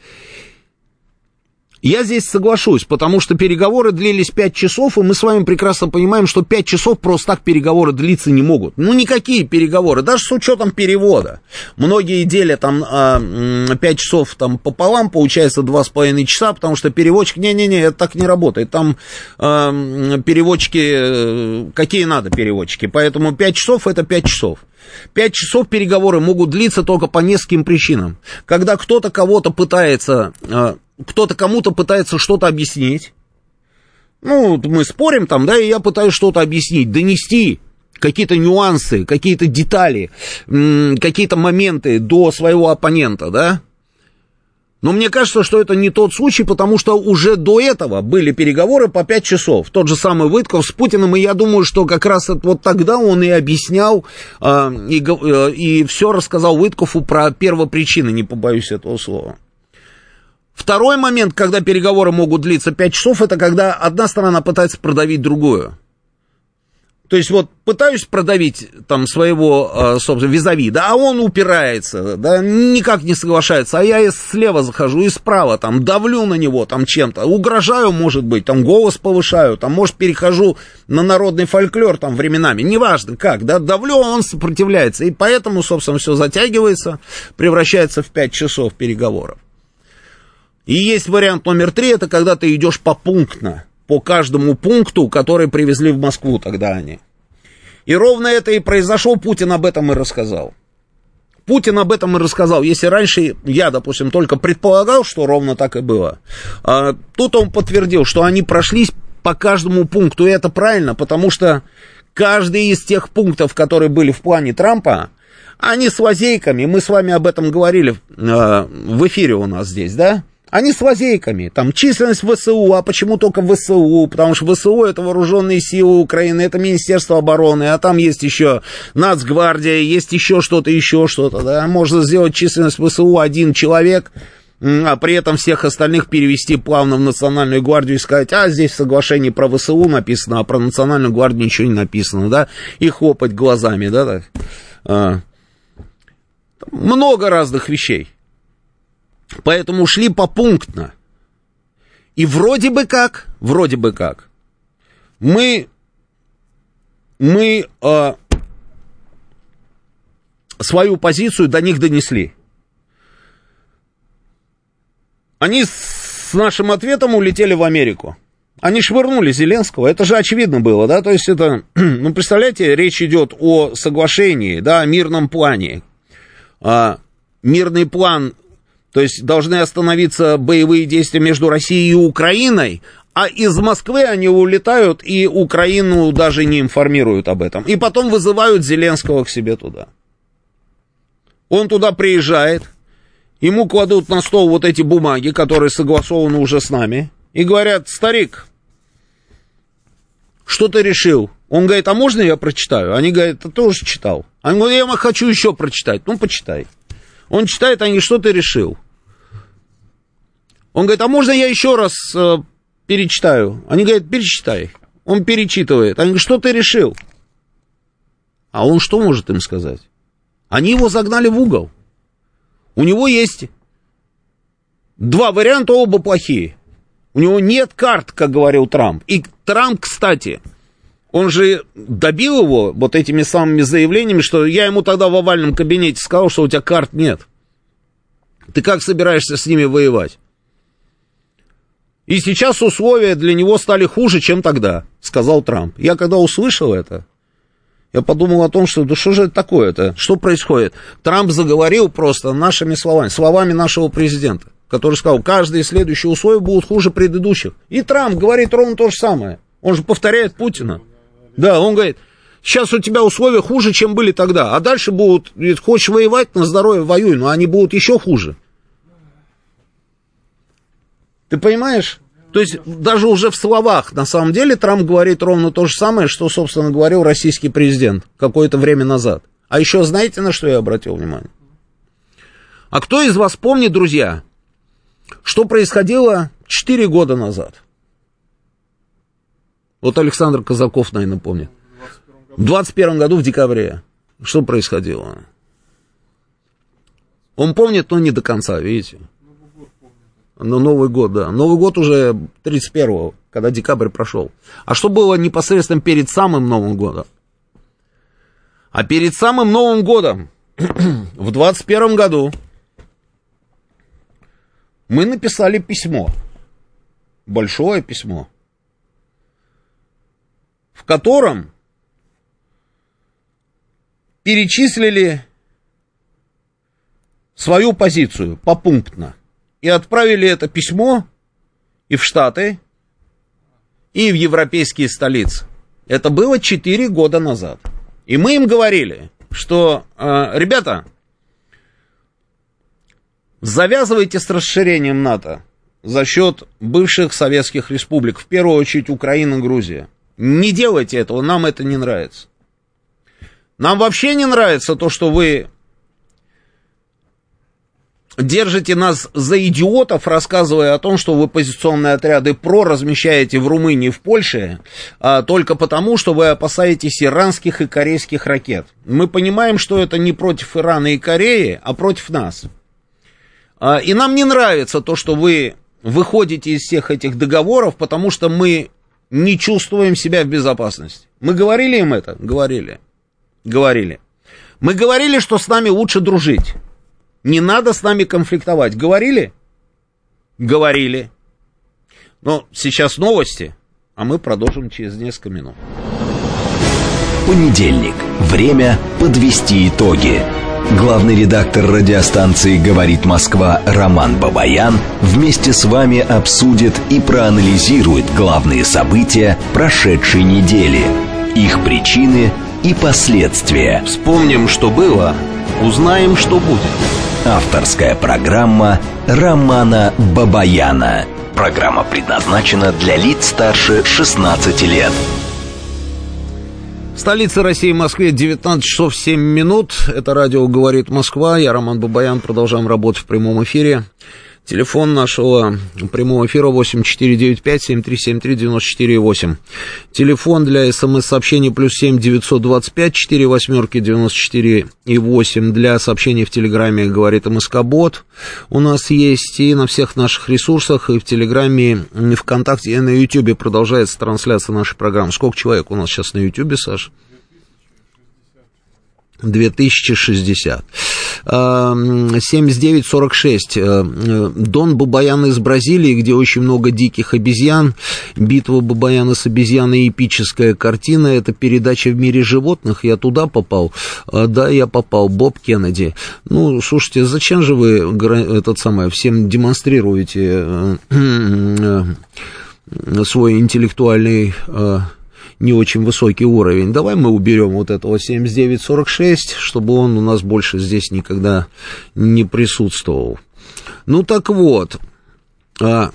Я здесь соглашусь, потому что переговоры длились пять часов, и мы с вами прекрасно понимаем, что пять часов просто так переговоры длиться не могут. Ну, никакие переговоры, даже с учетом перевода. Многие делят там пять часов там пополам, получается два с половиной часа, потому что переводчик, не-не-не, это так не работает. Там э, переводчики, какие надо переводчики, поэтому пять часов это пять часов. Пять часов переговоры могут длиться только по нескольким причинам. Когда кто-то кого-то пытается... Э, кто-то кому-то пытается что-то объяснить. Ну, мы спорим там, да, и я пытаюсь что-то объяснить, донести какие-то нюансы, какие-то детали, какие-то моменты до своего оппонента, да. Но мне кажется, что это не тот случай, потому что уже до этого были переговоры по пять часов. Тот же самый Витков с Путиным, и я думаю, что как раз вот тогда он и объяснял, э, и, э, и все рассказал Виткову про первопричины, не побоюсь этого слова. Второй момент, когда переговоры могут длиться пять часов, это когда одна сторона пытается продавить другую. То есть вот пытаюсь продавить там своего, собственно, визави, да, а он упирается, да, никак не соглашается, а я и слева захожу, и справа, там, давлю на него, там, чем-то, угрожаю, может быть, там, голос повышаю, там, может, перехожу на народный фольклор, там, временами, неважно как, да, давлю, а он сопротивляется, и поэтому, собственно, все затягивается, превращается в пять часов переговоров. И есть вариант номер три, это когда ты идешь попунктно, по каждому пункту, который привезли в Москву тогда они. И ровно это и произошло, Путин об этом и рассказал. Путин об этом и рассказал. Если раньше я, допустим, только предполагал, что ровно так и было, а тут он подтвердил, что они прошлись по каждому пункту, и это правильно, потому что каждый из тех пунктов, которые были в плане Трампа, они с лазейками, мы с вами об этом говорили э, в эфире у нас здесь, да? Они с лазейками, там численность ВСУ, а почему только ВСУ? Потому что ВСУ это вооруженные силы Украины, это Министерство обороны, а там есть еще Нацгвардия, есть еще что-то, еще что-то, да? Можно сделать численность ВСУ один человек, а при этом всех остальных перевести плавно в Национальную гвардию и сказать, а здесь в соглашении про ВСУ написано, а про Национальную гвардию ничего не написано, да? И хлопать глазами, да, так? А. Много разных вещей. Поэтому шли попунктно. И вроде бы как, вроде бы как, мы, мы э, свою позицию до них донесли. Они с нашим ответом улетели в Америку. Они швырнули Зеленского, это же очевидно было, да, то есть это, ну, представляете, речь идет о соглашении, да, о мирном плане. А, мирный план... То есть должны остановиться боевые действия между Россией и Украиной, а из Москвы они улетают и Украину даже не информируют об этом. И потом вызывают Зеленского к себе туда. Он туда приезжает, ему кладут на стол вот эти бумаги, которые согласованы уже с нами, и говорят, старик, что ты решил? Он говорит, а можно я прочитаю? Они говорят, ты тоже читал. Они говорят, я хочу еще прочитать. Ну, почитай. Он читает, они, что ты решил? Он говорит, а можно я еще раз э, перечитаю? Они говорят, перечитай. Он перечитывает. Они говорят, что ты решил? А он что может им сказать? Они его загнали в угол. У него есть два варианта, оба плохие. У него нет карт, как говорил Трамп. И Трамп, кстати, он же добил его вот этими самыми заявлениями, что я ему тогда в овальном кабинете сказал, что у тебя карт нет. Ты как собираешься с ними воевать? И сейчас условия для него стали хуже, чем тогда, сказал Трамп. Я когда услышал это, я подумал о том, что да что же это такое-то, что происходит? Трамп заговорил просто нашими словами, словами нашего президента, который сказал, каждые следующие условия будут хуже предыдущих. И Трамп говорит ровно то же самое. Он же повторяет Путина. Да, он говорит, сейчас у тебя условия хуже, чем были тогда, а дальше будут, говорит, хочешь воевать, на здоровье воюй, но они будут еще хуже. Ты понимаешь? То есть даже уже в словах, на самом деле, Трамп говорит ровно то же самое, что, собственно, говорил российский президент какое-то время назад. А еще знаете, на что я обратил внимание? А кто из вас помнит, друзья, что происходило четыре года назад? Вот Александр Казаков, наверное, помнит. В двадцать первом году, в декабре. Что происходило? Он помнит, но не до конца, видите? Ну, Новый год, да. Новый год уже тридцать первого, когда декабрь прошел. А что было непосредственно перед самым Новым годом? А перед самым Новым годом, в двадцать первом году, мы написали письмо. Большое письмо. В котором перечислили свою позицию попунктно. И отправили это письмо и в Штаты, и в европейские столицы. Это было четыре года назад. И мы им говорили, что, э, ребята, Завязывайте с расширением НАТО за счет бывших советских республик, в первую очередь Украина, Грузия. Не делайте этого, нам это не нравится. Нам вообще не нравится то, что вы держите нас за идиотов, рассказывая о том, что вы оппозиционные отряды ПРО размещаете в Румынии, в Польше, а, только потому, что вы опасаетесь иранских и корейских ракет. Мы понимаем, что это не против Ирана и Кореи, а против нас. А, и нам не нравится то, что вы выходите из всех этих договоров, потому что мы не чувствуем себя в безопасности. Мы говорили им это? Говорили. Говорили. Мы говорили, что с нами лучше дружить. Не надо с нами конфликтовать. Говорили? Говорили. Но сейчас новости, а мы продолжим через несколько минут. Понедельник. Время подвести итоги. Главный редактор радиостанции «Говорит Москва» Роман Бабаян вместе с вами обсудит и проанализирует главные события прошедшей недели, их причины и последствия. Вспомним, что было, узнаем, что будет. Авторская программа Романа Бабаяна. Программа предназначена для лиц старше шестнадцати лет. В столице России, Москве, девятнадцать часов семь минут. Это радио «Говорит Москва». Я Роман Бабаян. Продолжаем работать в прямом эфире. Телефон нашего прямого эфира восемь четыре девять пять семь три семь три девяносто четыре восемь. Телефон для смс-сообщений плюс семь девятьсот двадцать пять четыре восьмерки девяносто четыре восемь. Для сообщений в Телеграме «Говорит МСК-бот» у нас есть и на всех наших ресурсах, и в Телеграме, и ВКонтакте, и на Ютьюбе продолжается трансляция нашей программы. Сколько человек у нас сейчас на Ютьюбе, Саш? две тысячи шестьдесят. семьдесят девять сорок шесть. Дон Бабаяна из Бразилии, где очень много диких обезьян. Битва Бабаяна с обезьяной — эпическая картина. Это передача «В мире животных». Я туда попал. Да, я попал. Боб Кеннеди. Ну, слушайте, зачем же вы этот самый, всем демонстрируете свой интеллектуальный не очень высокий уровень? Давай мы уберем вот этого семьдесят девять сорок шесть, чтобы он у нас больше здесь никогда не присутствовал. Ну так вот, а,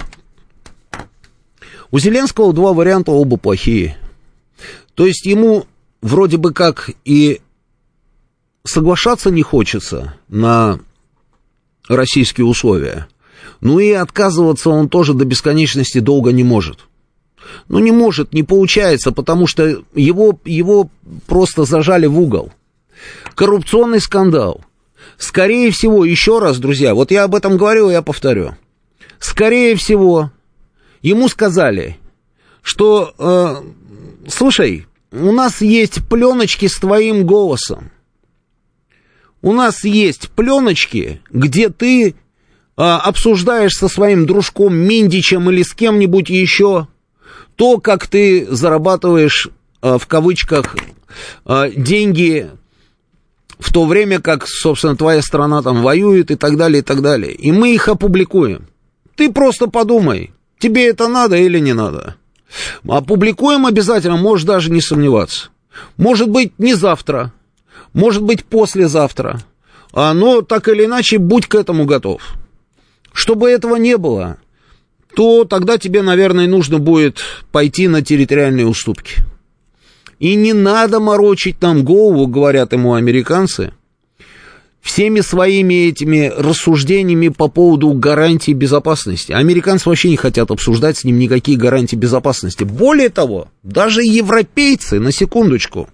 у Зеленского два варианта, оба плохие. То есть ему вроде бы как и соглашаться не хочется на российские условия, ну и отказываться он тоже до бесконечности долго не может. Ну, не может, не получается, потому что его, его просто зажали в угол. Коррупционный скандал. Скорее всего, еще раз, друзья, вот я об этом говорил, я повторю. Скорее всего, ему сказали, что, э, слушай, у нас есть пленочки с твоим голосом. У нас есть пленочки, где ты э, обсуждаешь со своим дружком Миндичем или с кем-нибудь еще то, как ты зарабатываешь, в кавычках, деньги в то время, как, собственно, твоя страна там воюет и так далее, и так далее. И мы их опубликуем. Ты просто подумай, тебе это надо или не надо. Опубликуем обязательно, можешь даже не сомневаться. Может быть, не завтра, может быть, послезавтра. Но так или иначе, будь к этому готов. Чтобы этого не было, то тогда тебе, наверное, нужно будет пойти на территориальные уступки. И не надо морочить нам голову, говорят ему американцы, всеми своими этими рассуждениями по поводу гарантий безопасности. Американцы вообще не хотят обсуждать с ним никакие гарантии безопасности. Более того, даже европейцы, на секундочку,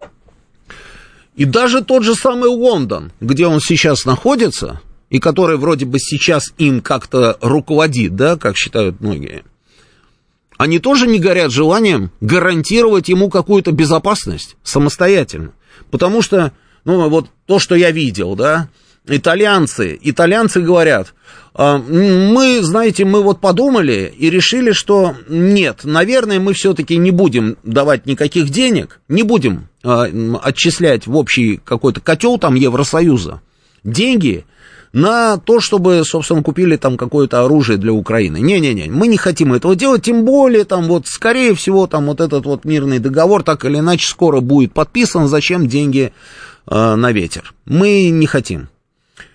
и даже тот же самый Лондон, где он сейчас находится, и который вроде бы сейчас им как-то руководит, да, как считают многие, они тоже не горят желанием гарантировать ему какую-то безопасность самостоятельно. Потому что, ну, вот то, что я видел, да, итальянцы, итальянцы говорят, мы, знаете, мы вот подумали и решили, что нет, наверное, мы все-таки не будем давать никаких денег, не будем отчислять в общий какой-то котел там Евросоюза деньги на то, чтобы, собственно, купили там какое-то оружие для Украины. Не-не-не, мы не хотим этого делать, тем более, там вот, скорее всего, там вот этот вот мирный договор так или иначе скоро будет подписан, зачем деньги э, на ветер? Мы не хотим.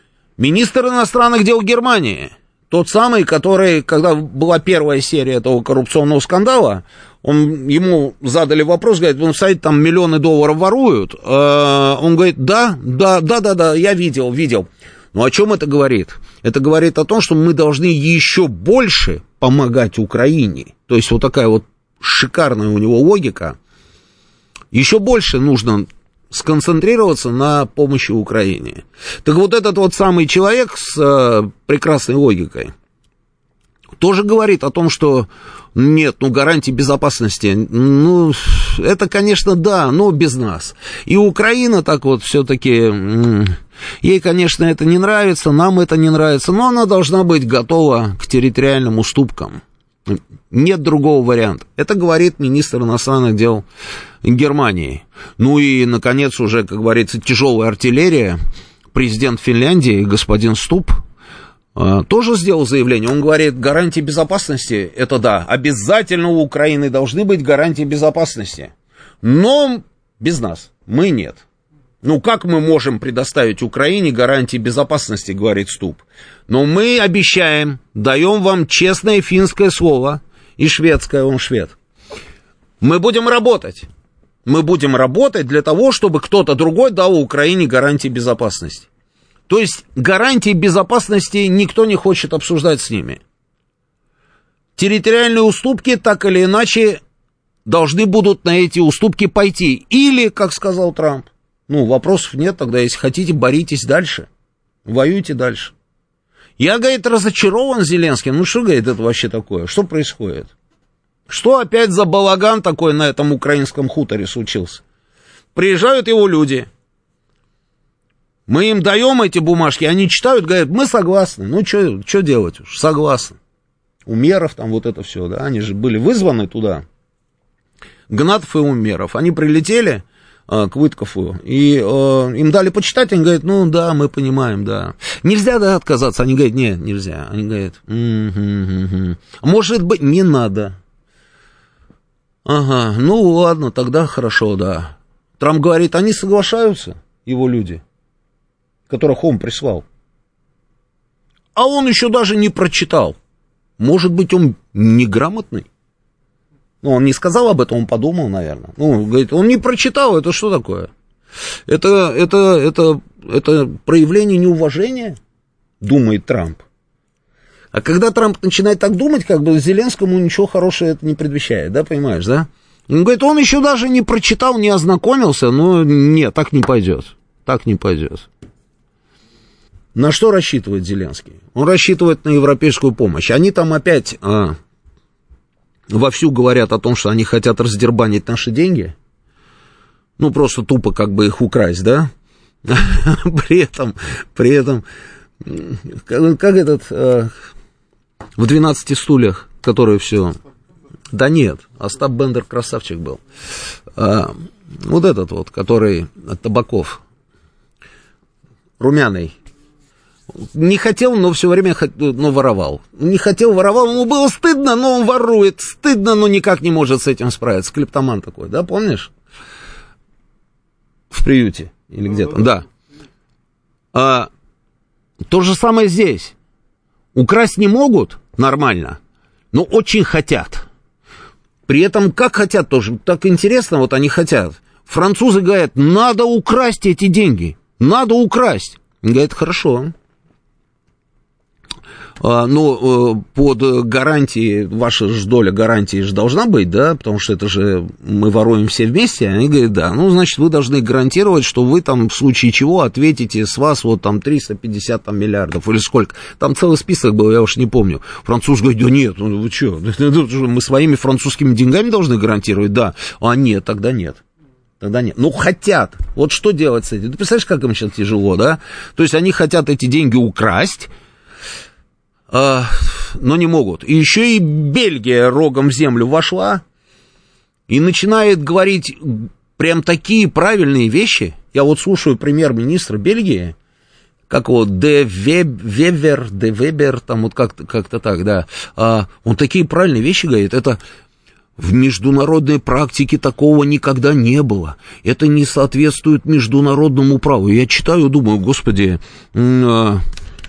Министр иностранных дел Германии, тот самый, который, когда была первая серия этого коррупционного скандала, он, ему задали вопрос, говорит, он стоит, там миллионы долларов воруют. Он говорит, да, да, да, да, да, я видел, видел. Ну, о чем это говорит? Это говорит о том, что мы должны еще больше помогать Украине. То есть вот такая вот шикарная у него логика. Еще больше нужно сконцентрироваться на помощи Украине. Так вот этот вот самый человек с э, прекрасной логикой тоже говорит о том, что нет, ну, гарантии безопасности, ну, это, конечно, да, но без нас. И Украина так вот все-таки, ей, конечно, это не нравится, нам это не нравится, но она должна быть готова к территориальным уступкам. Нет другого варианта. Это говорит министр иностранных дел Германии. Ну и, наконец, уже, как говорится, тяжелая артиллерия. Президент Финляндии, господин Стуб, тоже сделал заявление. Он говорит, гарантии безопасности, это да, обязательно у Украины должны быть гарантии безопасности. Но без нас, мы нет. Ну, как мы можем предоставить Украине гарантии безопасности, говорит Стуб. Но мы обещаем, даем вам честное финское слово, и шведское, он швед. Мы будем работать. Мы будем работать для того, чтобы кто-то другой дал Украине гарантии безопасности. То есть гарантии безопасности никто не хочет обсуждать с ними. Территориальные уступки так или иначе должны будут на эти уступки пойти. Или, как сказал Трамп, ну, вопросов нет, тогда, если хотите, боритесь дальше, воюйте дальше. Я, говорит, разочарован Зеленским. Ну, что, говорит, это вообще такое? Что происходит? Что опять за балаган такой на этом украинском хуторе случился? Приезжают его люди. Мы им даем эти бумажки, они читают, говорят, мы согласны. Ну, что делать уж? Согласны. Умеров там вот это все, да, они же были вызваны туда. Гнатов и Умеров. Они прилетели к Выткову, и э, им дали почитать, они говорят, ну да, мы понимаем, да. Нельзя, да, отказаться? Они говорят, нет, нельзя. Они говорят, угу, угу. Может быть, не надо. Ага, ну ладно, тогда хорошо, да. Трамп говорит, они соглашаются, его люди, которых он прислал. А он еще даже не прочитал. Может быть, он неграмотный? Ну, он не сказал об этом, он подумал, наверное. Ну, говорит, он не прочитал, это что такое? Это, это, это, это проявление неуважения, думает Трамп. А когда Трамп начинает так думать, как бы Зеленскому ничего хорошего это не предвещает, да, понимаешь, да? Он говорит, он еще даже не прочитал, не ознакомился, но нет, так не пойдет, так не пойдет. На что рассчитывает Зеленский? Он рассчитывает на европейскую помощь. Они там опять... А, вовсю говорят о том, что они хотят раздербанить наши деньги, ну, просто тупо как бы их украсть, да, при этом, при этом, как, как этот, э, в двенадцати стульях, который все, да нет, Остап Бендер красавчик был, э, вот этот вот, который от Табаков, румяный, не хотел, но все время но воровал. Не хотел, воровал, ему было стыдно, но он ворует. Стыдно, но никак не может с этим справиться. Клептоман такой, да, помнишь? В приюте или где-то, да. А, то же самое здесь. Украсть не могут нормально, но очень хотят. При этом как хотят тоже, так интересно, вот они хотят. Французы говорят, надо украсть эти деньги, надо украсть. Говорят, хорошо. Но под гарантией, ваша же доля гарантии же должна быть, да, потому что это же мы воруем все вместе, они говорят, да, ну, значит, вы должны гарантировать, что вы там в случае чего ответите с вас вот там триста пятьдесят там, миллиардов или сколько, там целый список был, я уж не помню. Француз говорит, да нет, ну вы что, мы своими французскими деньгами должны гарантировать, да, а нет, тогда нет. Тогда нет. Ну, хотят. Вот что делать с этим? Ты представляешь, как им сейчас тяжело, да? То есть они хотят эти деньги украсть, э, но не могут. И еще и Бельгия рогом в землю вошла и начинает говорить прям такие правильные вещи. Я вот слушаю премьер-министра Бельгии, как вот Де Вебер, Де Вебер, там вот как-то, как-то так, да. А он такие правильные вещи говорит, это... В международной практике такого никогда не было. Это не соответствует международному праву. Я читаю, думаю, господи,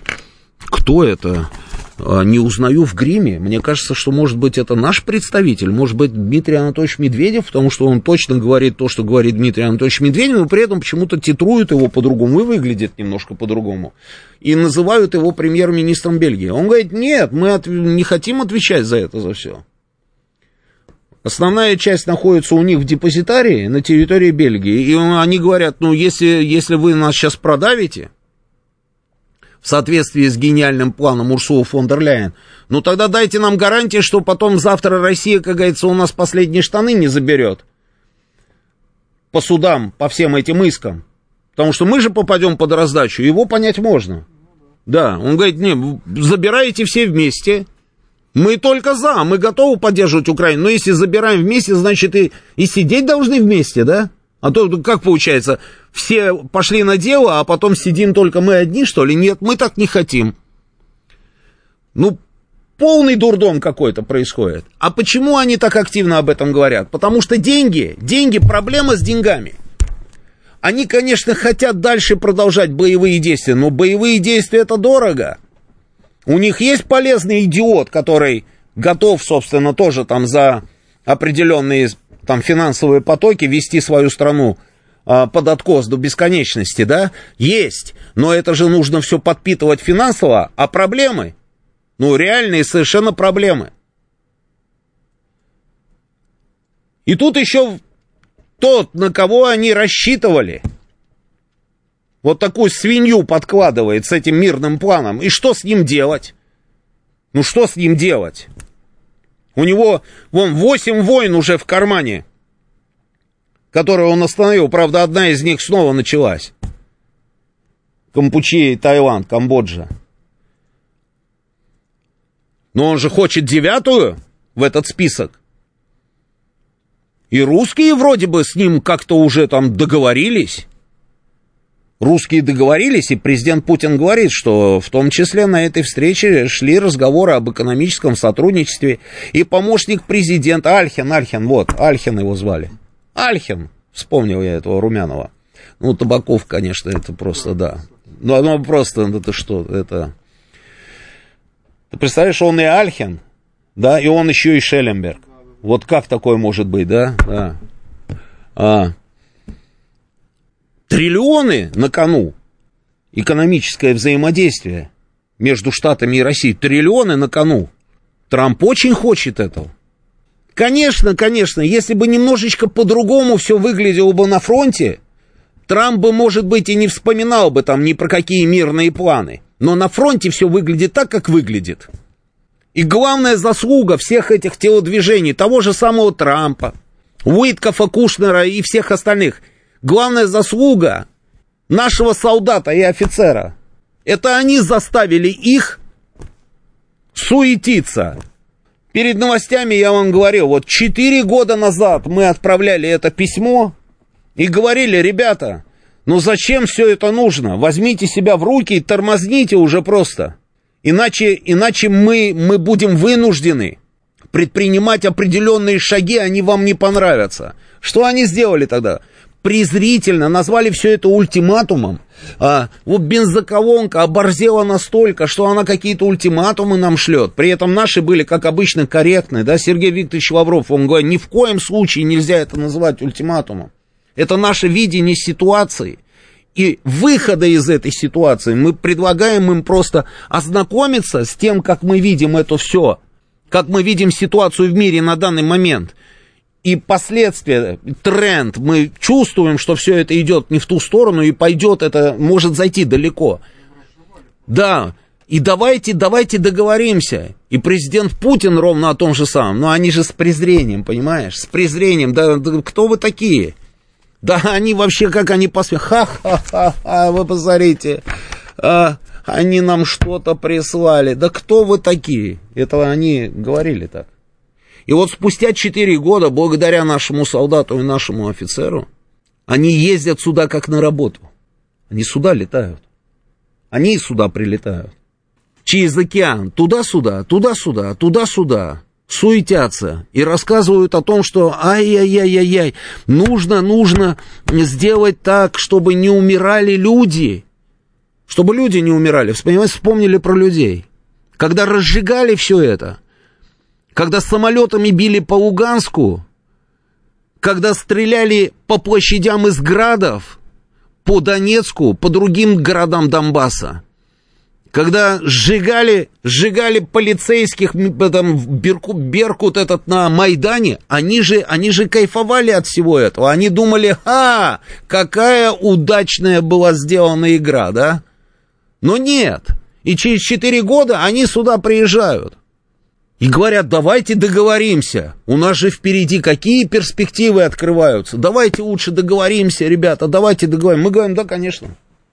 Кто это? Не узнаю в гриме. Мне кажется, что, может быть, это наш представитель, может быть, Дмитрий Анатольевич Медведев, потому что он точно говорит то, что говорит Дмитрий Анатольевич Медведев, но при этом почему-то титруют его по-другому и выглядит немножко по-другому. И называют его премьер-министром Бельгии. Он говорит, нет, мы от... не хотим отвечать за это, за все. Основная часть находится у них в депозитарии на территории Бельгии, и они говорят, ну, если, если вы нас сейчас продавите, в соответствии с гениальным планом Урсулы фон дер Ляйен, ну тогда дайте нам гарантии, что потом завтра Россия, как говорится, у нас последние штаны не заберет по судам, по всем этим искам. Потому что мы же попадем под раздачу, его понять можно. Да, он говорит, не, забирайте все вместе, мы только за, мы готовы поддерживать Украину, но если забираем вместе, значит и, и сидеть должны вместе, да? А то как получается, все пошли на дело, а потом сидим только мы одни, что ли? Нет, мы так не хотим. Ну, полный дурдом какой-то происходит. А почему они так активно об этом говорят? Потому что деньги, деньги, проблема с деньгами. Они, конечно, хотят дальше продолжать боевые действия, но боевые действия это дорого. У них есть полезный идиот, который готов, собственно, тоже там за определенные там финансовые потоки вести свою страну а, под откос до бесконечности, да? Есть, но это же нужно все подпитывать финансово, а проблемы, ну, реальные совершенно проблемы. И тут еще тот, на кого они рассчитывали, вот такую свинью подкладывает с этим мирным планом, и что с ним делать? Ну, что с ним делать? У него, вон, восемь войн уже в кармане, которые он остановил. Правда, одна из них снова началась. Кампучия, Таиланд, Камбоджа. Но он же хочет девятую в этот список. И русские вроде бы с ним как-то уже там договорились. Русские договорились, и президент Путин говорит, что в том числе на этой встрече шли разговоры об экономическом сотрудничестве. И помощник президента Альхен, Альхен, вот, Альхен его звали. Альхен, вспомнил я этого Румянова. Ну, Табаков, конечно, это просто, да. Ну, оно просто, это что, это... Ты представляешь, он и Альхен, да, и он еще и Шелленберг. Вот как такое может быть, да? Да. А... Триллионы на кону. Экономическое взаимодействие между Штатами и Россией. Триллионы на кону. Трамп очень хочет этого. Конечно, конечно, если бы немножечко по-другому все выглядело бы на фронте, Трамп бы, может быть, и не вспоминал бы там ни про какие мирные планы. Но на фронте все выглядит так, как выглядит. И главная заслуга всех этих телодвижений, того же самого Трампа, Уиткофа, Кушнера и всех остальных – главная заслуга нашего солдата и офицера, это они заставили их суетиться. Перед новостями я вам говорил, вот четыре года назад мы отправляли это письмо и говорили, ребята, ну зачем все это нужно? Возьмите себя в руки и тормозните уже просто. Иначе, иначе мы, мы будем вынуждены предпринимать определенные шаги, они вам не понравятся. Что они сделали тогда? Презрительно назвали все это ультиматумом. А, вот бензоколонка оборзела настолько, что она какие-то ультиматумы нам шлет. При этом наши были, как обычно, корректны. Да? Сергей Викторович Лавров, он говорит, ни в коем случае нельзя это называть ультиматумом. Это наше видение ситуации. И выхода из этой ситуации мы предлагаем им просто ознакомиться с тем, как мы видим это все, как мы видим ситуацию в мире на данный момент. И последствия, тренд, мы чувствуем, что все это идет не в ту сторону, и пойдет это, может зайти далеко. Да, и давайте, давайте договоримся. И президент Путин ровно о том же самом, но они же с презрением, понимаешь, с презрением, да, да кто вы такие? Да они вообще, как они посмеют, ха-ха-ха, вы посмотрите, а, они нам что-то прислали, да кто вы такие? Это они говорили так. И вот спустя четыре года, благодаря нашему солдату и нашему офицеру, они ездят сюда как на работу. Они сюда летают. Они сюда прилетают. Через океан, туда-сюда, туда-сюда, туда-сюда. Суетятся и рассказывают о том, что ай-яй-яй-яй-яй, нужно, нужно сделать так, чтобы не умирали люди. Чтобы люди не умирали, понимаете, вспомнили про людей. Когда разжигали все это, когда самолетами били по Луганску, когда стреляли по площадям из градов, по Донецку, по другим городам Донбасса, когда сжигали, сжигали полицейских, там, Беркут, Беркут этот на Майдане, они же, они же кайфовали от всего этого. Они думали, ха, какая удачная была сделана игра, да? Но нет. И через четыре года они сюда приезжают. И говорят, давайте договоримся. У нас же впереди какие перспективы открываются. Давайте лучше договоримся, ребята, давайте договоримся. Мы говорим, да, конечно.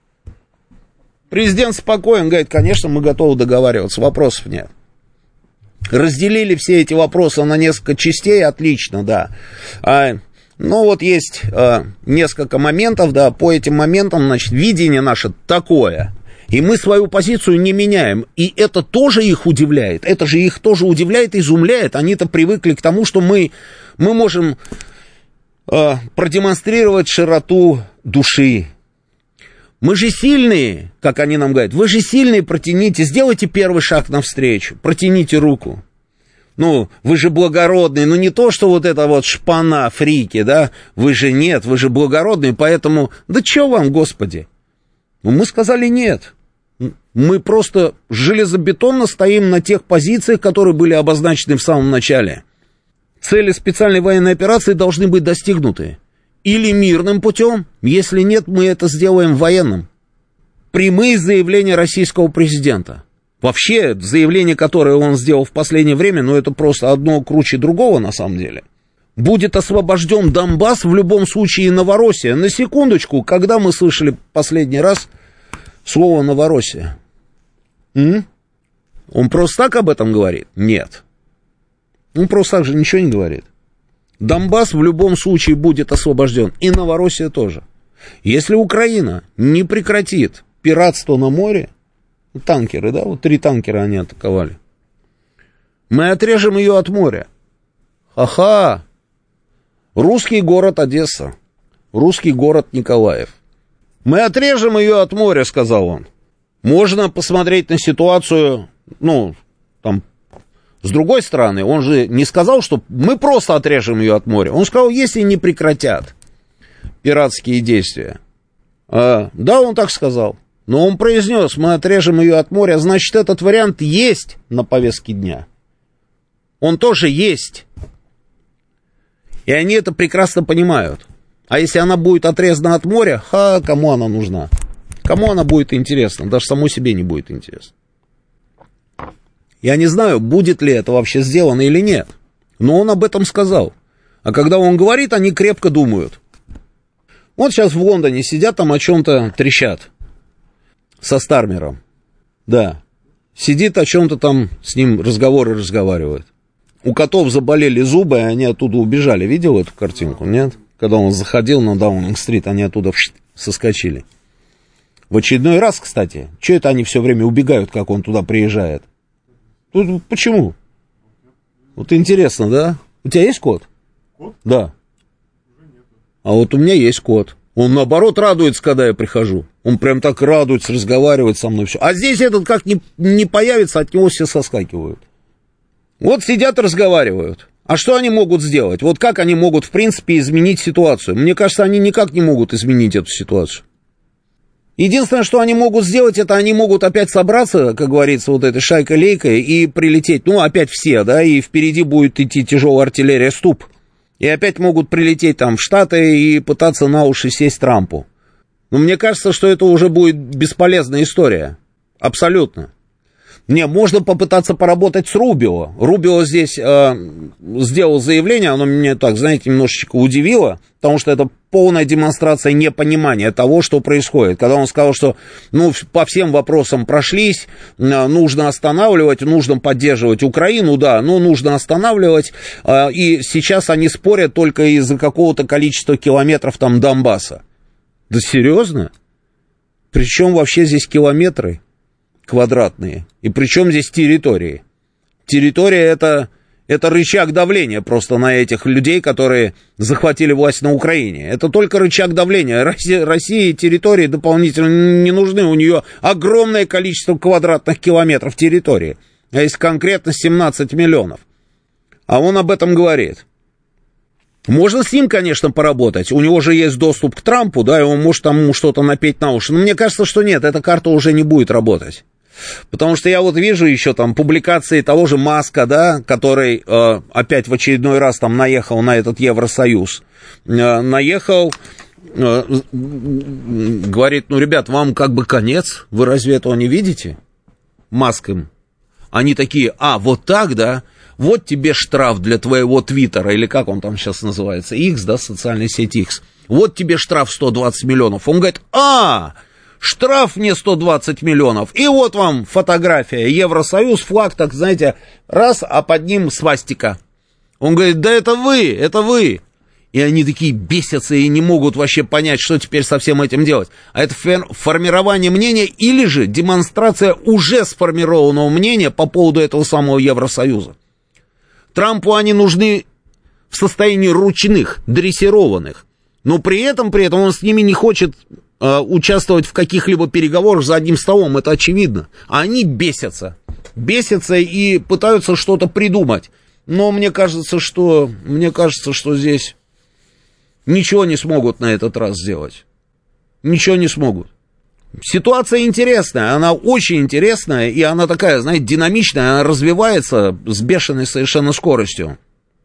Президент спокоен, говорит, конечно, мы готовы договариваться, вопросов нет. Разделили все эти вопросы на несколько частей, отлично, да. А, ну вот есть а, несколько моментов, да, по этим моментам, значит, видение наше такое. И мы свою позицию не меняем. И это тоже их удивляет. Это же их тоже удивляет и изумляет. Они-то привыкли к тому, что мы, мы можем э, продемонстрировать широту души. Мы же сильные, как они нам говорят. Вы же сильные, протяните, сделайте первый шаг навстречу. Протяните руку. Ну, вы же благородные. Ну, не то, что вот это вот шпана, фрики, да. Вы же нет, вы же благородные, поэтому... Да что вам, Господи? Ну, мы сказали нет. Мы просто железобетонно стоим на тех позициях, которые были обозначены в самом начале. Цели специальной военной операции должны быть достигнуты. Или мирным путем, если нет, мы это сделаем военным. Прямые заявления российского президента. Вообще, заявление, которое он сделал в последнее время, ну, это просто одно круче другого на самом деле. Будет освобожден Донбасс, в любом случае Новороссия. На секундочку, когда мы слышали последний раз слово Новороссия? М? Он просто так об этом говорит? Нет. Он просто так же ничего не говорит. Донбасс в любом случае будет освобожден. И Новороссия тоже. Если Украина не прекратит пиратство на море, танкеры, да, вот три танкера они атаковали, мы отрежем ее от моря. Ха-ха! Русский город Одесса, русский город Николаев. Мы отрежем ее от моря, сказал он. Можно посмотреть на ситуацию, ну, там, с другой стороны. Он же не сказал, что мы просто отрежем ее от моря. Он сказал, если не прекратят пиратские действия. А, да, он так сказал. Но он произнес, мы отрежем ее от моря, значит, этот вариант есть на повестке дня. Он тоже есть. И они это прекрасно понимают. А если она будет отрезана от моря, ха, кому она нужна? Кому она будет интересна? Даже самой себе не будет интересно. Я не знаю, будет ли это вообще сделано или нет. Но он об этом сказал. А когда он говорит, они крепко думают. Вот сейчас в Лондоне сидят, там о чем-то трещат. Со Стармером. Да. Сидит о чем-то там, с ним разговоры разговаривает. У котов заболели зубы, и они оттуда убежали. Видел эту картинку, нет? Когда он заходил на Даунинг-стрит, они оттуда соскочили. В очередной раз, кстати. Что это они все время убегают, как он туда приезжает? Тут почему? Вот интересно, да? У тебя есть кот? Кот? Да. Уже нет. А вот у меня есть кот. Он, наоборот, радуется, когда я прихожу. Он прям так радуется, разговаривает со мной. Все. А здесь этот как не, не появится, от него все соскакивают. Вот сидят, разговаривают. А что они могут сделать? Вот как они могут, в принципе, изменить ситуацию? Мне кажется, они никак не могут изменить эту ситуацию. Единственное, что они могут сделать, это они могут опять собраться, как говорится, вот этой шайкой-лейкой и прилететь. Ну, опять все, да, и впереди будет идти тяжелая артиллерия «Ступ». И опять могут прилететь там в Штаты и пытаться на уши сесть Трампу. Но мне кажется, что это уже будет бесполезная история. Абсолютно. Не, можно попытаться поработать с Рубио. Рубио здесь э, сделал заявление, оно меня так, знаете, немножечко удивило, потому что это полная демонстрация непонимания того, что происходит. Когда он сказал, что ну, по всем вопросам прошлись, э, нужно останавливать, нужно поддерживать Украину, да, но нужно останавливать, э, и сейчас они спорят только из-за какого-то количества километров там Донбасса. Да серьезно? Причем вообще здесь километры квадратные. И причем здесь территории? Территория это, Это рычаг давления просто на этих людей, которые захватили власть на Украине. Это только рычаг давления. России, России территории дополнительно не нужны. У нее огромное количество квадратных километров территории. А если конкретно семнадцать миллионов. А он об этом говорит. Можно с ним, конечно, поработать. У него же есть доступ к Трампу, да, и он может там что-то напеть на уши. Но мне кажется, что нет, эта карта уже не будет работать. Потому что я вот вижу еще там публикации того же Маска, да, который э, опять в очередной раз там наехал на этот Евросоюз. Э, наехал, э, говорит, ну, ребят, вам как бы конец, вы разве этого не видите? Маск им. Они такие, а, вот так, да, вот тебе штраф для твоего Твиттера, или как он там сейчас называется, X, да, социальная сеть X. Вот тебе штраф сто двадцать миллионов. Он говорит, а... штраф мне сто двадцать миллионов, и вот вам фотография, Евросоюз, флаг, так, знаете, раз, а под ним свастика. Он говорит, да это вы, это вы. И они такие бесятся и не могут вообще понять, что теперь со всем этим делать. А это формирование мнения или же демонстрация уже сформированного мнения по поводу этого самого Евросоюза. Трампу они нужны в состоянии ручных, дрессированных, но при этом, при этом он с ними не хочет участвовать в каких-либо переговорах за одним столом, это очевидно. А они бесятся, бесятся и пытаются что-то придумать. Но мне кажется, что, мне кажется, что здесь ничего не смогут на этот раз сделать. Ничего не смогут. Ситуация интересная, она очень интересная, и она такая, знаете, динамичная, она развивается с бешеной совершенно скоростью.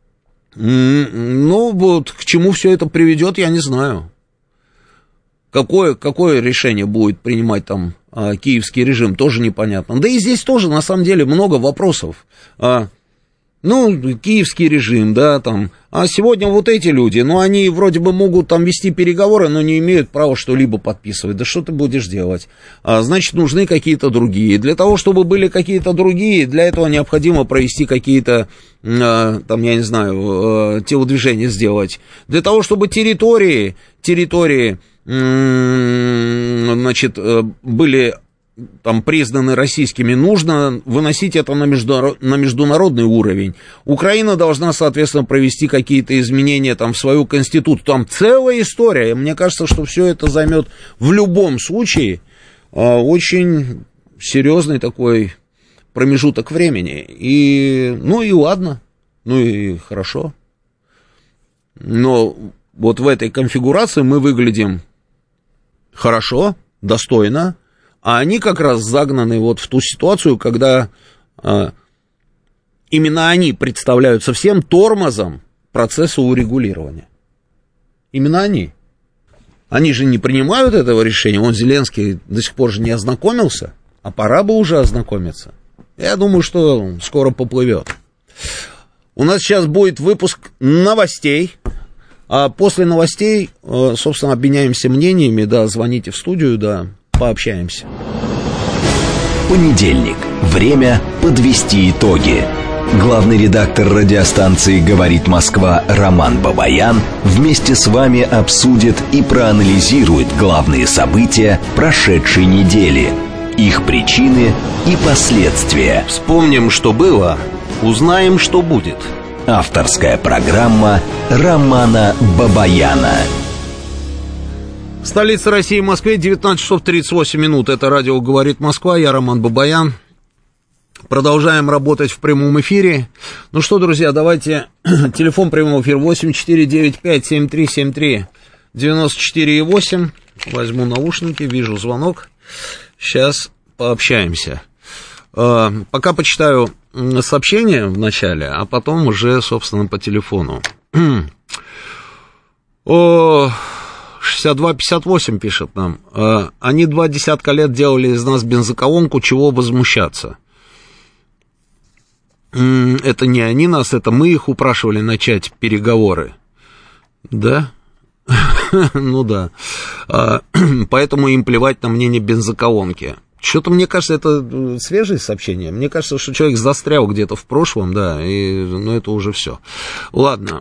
Ну, вот к чему все это приведет, я не знаю. Какое, какое решение будет принимать там а, киевский режим, тоже непонятно. Да и здесь тоже, на самом деле, много вопросов. А, ну, киевский режим, да, там. А сегодня вот эти люди, ну, они вроде бы могут там вести переговоры, но не имеют права что-либо подписывать. Да что ты будешь делать? А, значит, нужны какие-то другие. Для того, чтобы были какие-то другие, для этого необходимо провести какие-то, а, там, я не знаю, а, телодвижения сделать. Для того, чтобы территории, территории... значит, были там признаны российскими, нужно выносить это на, международ, на международный уровень. Украина должна, соответственно, провести какие-то изменения там в свою конституцию. Там целая история. Мне кажется, что все это займет в любом случае очень серьезный такой промежуток времени. И, ну и ладно, ну и хорошо. Но вот в этой конфигурации мы выглядим хорошо, достойно, а они как раз загнаны вот в ту ситуацию, когда а, именно они представляются всем тормозом процесса урегулирования. Именно они. Они же не принимают этого решения. Он, Зеленский, до сих пор же не ознакомился, а пора бы уже ознакомиться. Я думаю, что скоро поплывет. У нас сейчас будет выпуск новостей. А после новостей, собственно, обменяемся мнениями, да, звоните в студию, да, пообщаемся. Понедельник. Время подвести итоги. Главный редактор радиостанции «Говорит Москва» Роман Бабаян вместе с вами обсудит и проанализирует главные события прошедшей недели, их причины и последствия. Вспомним, что было, узнаем, что будет. Авторская программа Романа Бабаяна. Столица России, Москве, девятнадцать часов тридцать восемь минут. Это радио «Говорит Москва», я Роман Бабаян. Продолжаем работать в прямом эфире. Ну что, друзья, давайте телефон прямого эфира восемь четыре девять пять семь три семь три девять четыре восемь. Возьму наушники, вижу звонок. Сейчас пообщаемся. Пока почитаю сообщение в начале, а потом уже, собственно, по телефону. О, шестьдесят два пятьдесят восемь пишет нам. Они два десятка лет делали из нас бензоколонку, чего возмущаться? Это не они нас, это мы их упрашивали начать переговоры. Да? Ну да. Поэтому им плевать на мнение бензоколонки. Что-то, мне кажется, это свежие сообщения. Мне кажется, что человек застрял где-то в прошлом, да, и, ну, это уже все. Ладно.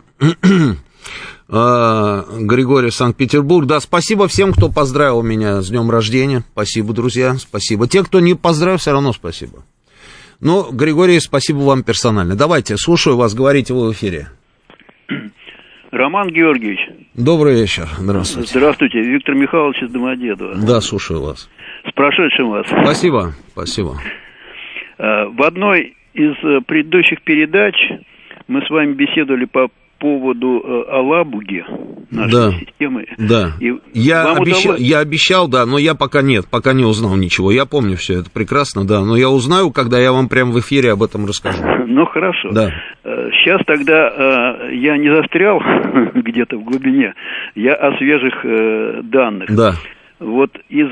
Григорий, Санкт-Петербург. Да, спасибо всем, кто поздравил меня с днем рождения. Спасибо, друзья, спасибо. Те, кто не поздравил, все равно спасибо. Ну, Григорий, спасибо вам персонально. Давайте, слушаю вас, говорите вы в эфире. Роман Георгиевич. Добрый вечер, здравствуйте. Здравствуйте, Виктор Михайлович из Домодедово. Да, слушаю вас. С прошедшим вас. Спасибо, спасибо. В одной из предыдущих передач мы с вами беседовали по поводу Алабуги, нашей да, системы. Да, И я, обещал, удалось... я обещал, да, но я пока нет, пока не узнал ничего. Я помню все это прекрасно, да, но я узнаю, когда я вам прямо в эфире об этом расскажу. Ну, хорошо. Да. Сейчас тогда я не застрял где-то в глубине, я о свежих данных. Да. Вот из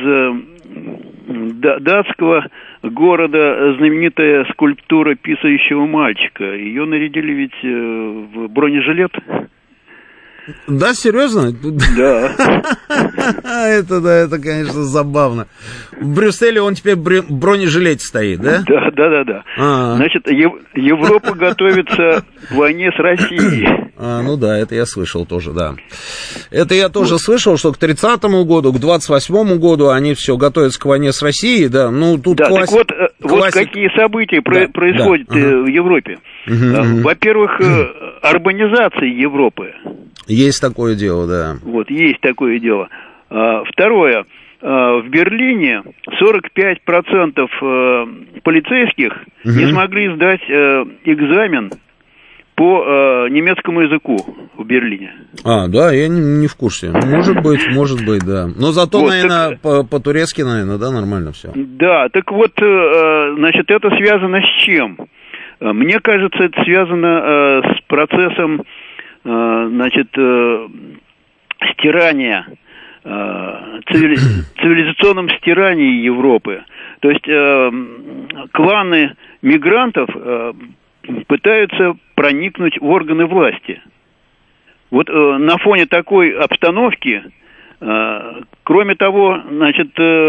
датского города знаменитая скульптура писающего мальчика. Ее нарядили ведь в бронежилет. Да, серьезно? Да. Это, да, это, конечно, забавно. В Брюсселе он теперь в бронежилете стоит, да? Да, да, да, да. А-а. Значит, Ев- Европа готовится к войне с Россией. А, ну да, это я слышал тоже, да. Это я тоже вот. слышал, что к тридцатому году, к двадцать восьмому году они все готовятся к войне с Россией, да. Ну, тут да, класс... так вот, классик... вот какие события да, происходят да, ага. в Европе. Угу, Во-первых, урбанизация Европы. Есть такое дело, да. Вот, есть такое дело. Второе. В Берлине сорок пять процентов полицейских угу. не смогли сдать экзамен по немецкому языку в Берлине. А, да, я не, не в курсе. Может быть, может быть, да. Но зато, вот, наверное, так... по- по-турецки, наверное, да, нормально все. Да, так вот, значит, это связано с чем? Мне кажется, это связано с процессом, значит, стирания, цивилизационным стиранием Европы. То есть кланы мигрантов пытаются проникнуть в органы власти. Вот на фоне такой обстановки, кроме того, значит,